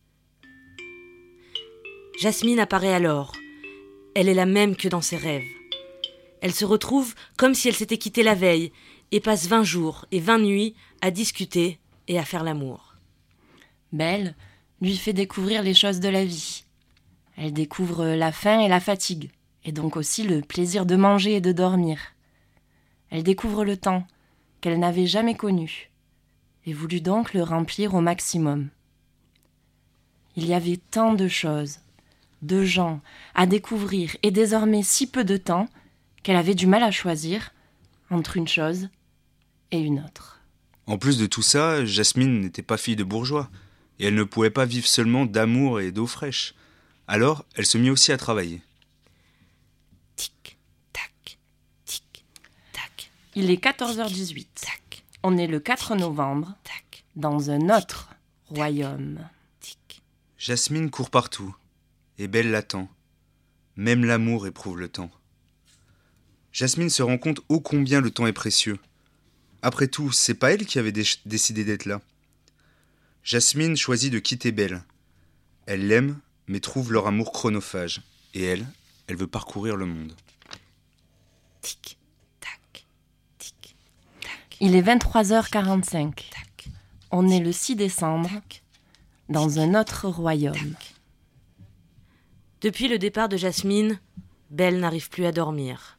Jasmine apparaît alors. Elle est la même que dans ses rêves. Elle se retrouve comme si elle s'était quittée la veille et passe vingt jours et vingt nuits à discuter et à faire l'amour. Belle lui fait découvrir les choses de la vie. Elle découvre la faim et la fatigue, et donc aussi le plaisir de manger et de dormir. Elle découvre le temps, qu'elle n'avait jamais connu, et voulut donc le remplir au maximum. Il y avait tant de choses, de gens à découvrir, et désormais si peu de temps qu'elle avait du mal à choisir entre une chose et une autre. En plus de tout ça, Jasmine n'était pas fille de bourgeois, et elle ne pouvait pas vivre seulement d'amour et d'eau fraîche. Alors, elle se mit aussi à travailler. Tic, tac, tic, tac. Il est quatorze heures dix-huit. Tac. On est le quatre novembre, tac, dans un autre tac, royaume. Tic. Jasmine court partout, et Belle l'attend. Même l'amour éprouve le temps. Jasmine se rend compte ô combien le temps est précieux. Après tout, c'est pas elle qui avait dé- décidé d'être là. Jasmine choisit de quitter Belle. Elle l'aime, mais trouve leur amour chronophage. Et elle, elle veut parcourir le monde. Tic, tac, tic, tac. Il est vingt-trois heures quarante-cinq. Tac. On est le six décembre, tac, dans un autre royaume. Tac. Depuis le départ de Jasmine, Belle n'arrive plus à dormir.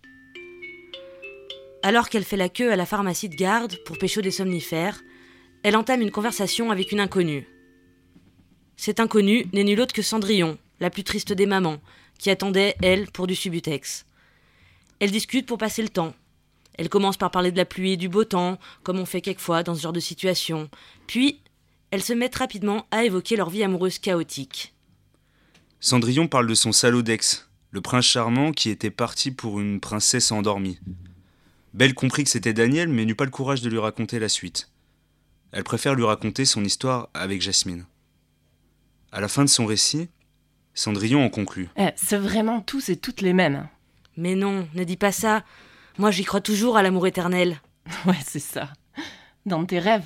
Alors qu'elle fait la queue à la pharmacie de garde pour pécho des somnifères, elle entame une conversation avec une inconnue. Cette inconnue n'est nulle autre que Cendrillon, la plus triste des mamans, qui attendait, elle, pour du Subutex. Elles discutent pour passer le temps. Elle commence par parler de la pluie et du beau temps, comme on fait quelquefois dans ce genre de situation. Puis, elles se mettent rapidement à évoquer leur vie amoureuse chaotique. Cendrillon parle de son salaud d'ex, le prince charmant qui était parti pour une princesse endormie. Belle comprit que c'était Daniel, mais n'eut pas le courage de lui raconter la suite. Elle préfère lui raconter son histoire avec Jasmine. À la fin de son récit, Cendrillon en conclut. Eh, c'est vraiment tous et toutes les mêmes. Mais non, ne dis pas ça. Moi, j'y crois toujours à l'amour éternel. Ouais, c'est ça. Dans tes rêves.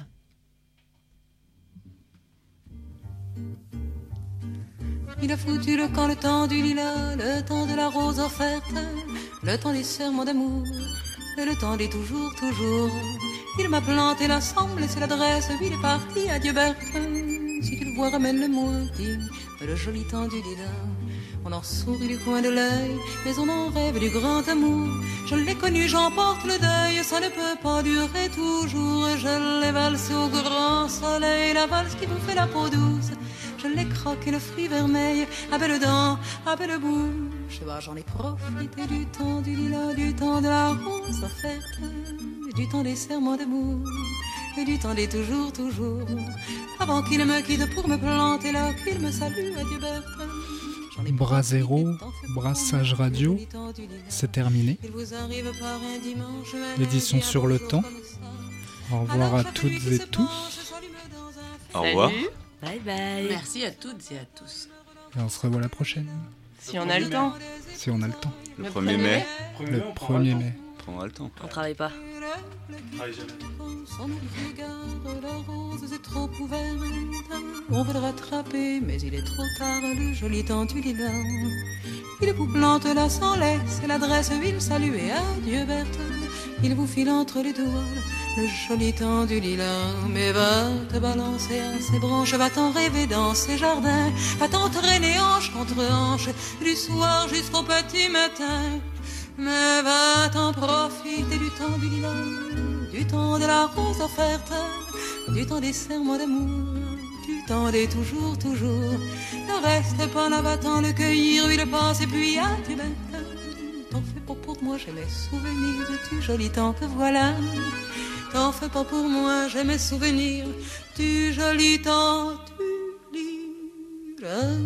Il a foutu le camp, le temps du lilas, le temps de la rose offerte, le temps des serments d'amour, et le temps des toujours, toujours. Il m'a planté l'ensemble, laissé l'adresse, il est parti, adieu Berthe. Si tu le vois, ramène-le-moi, dis, le joli temps du lilas. On en sourit du coin de l'œil, mais on en rêve du grand amour. Je l'ai connu, j'emporte le deuil, ça ne peut pas durer toujours. Et je l'ai valsé au grand soleil, la valse qui vous fait la peau douce. Je l'ai croqué le fruit vermeil, à belles dents, à belle bouche. Bah, j'en ai profité du temps du lilas, du temps de la rose offerte, du temps des serments d'amour, et du temps des toujours, toujours. Avant qu'il me quitte pour me planter là, qu'il me salue, adieu Berthe. Brasero, Brassage Radio, c'est terminé. L'édition sur le temps. Au revoir à toutes et tous. Au revoir. Bye bye. Merci à toutes et à tous. Et on se revoit la prochaine. Si on a le temps. Si on a le temps. Le premier mai. Le premier mai. On prendra le temps. On travaille pas. Son regard, la rose est trop ouverte. On veut le rattraper, mais il est trop tard. Le joli temps du lilas. Il vous plante là sans laisse, l'adresse, il salue et adieu Berthe. Il vous file entre les doigts le joli temps du lilas. Mais va te balancer à ses branches, va t'en rêver dans ses jardins, va t'entraîner hanche contre hanche, du soir jusqu'au petit matin. Mais va t'en profiter du temps du lilas, du temps de la rose offerte, du temps des serments d'amour, du temps des toujours, toujours. Ne reste pas là, va-t'en le cueillir, lui le passe et puis adieu Berthe. T'en fais pas pour moi, j'ai mes souvenirs du joli temps que voilà. T'en fais pas pour moi, j'ai mes souvenirs du joli temps du lilas.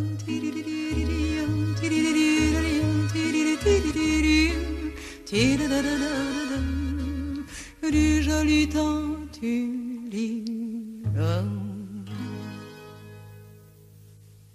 Du joli temps du lilas.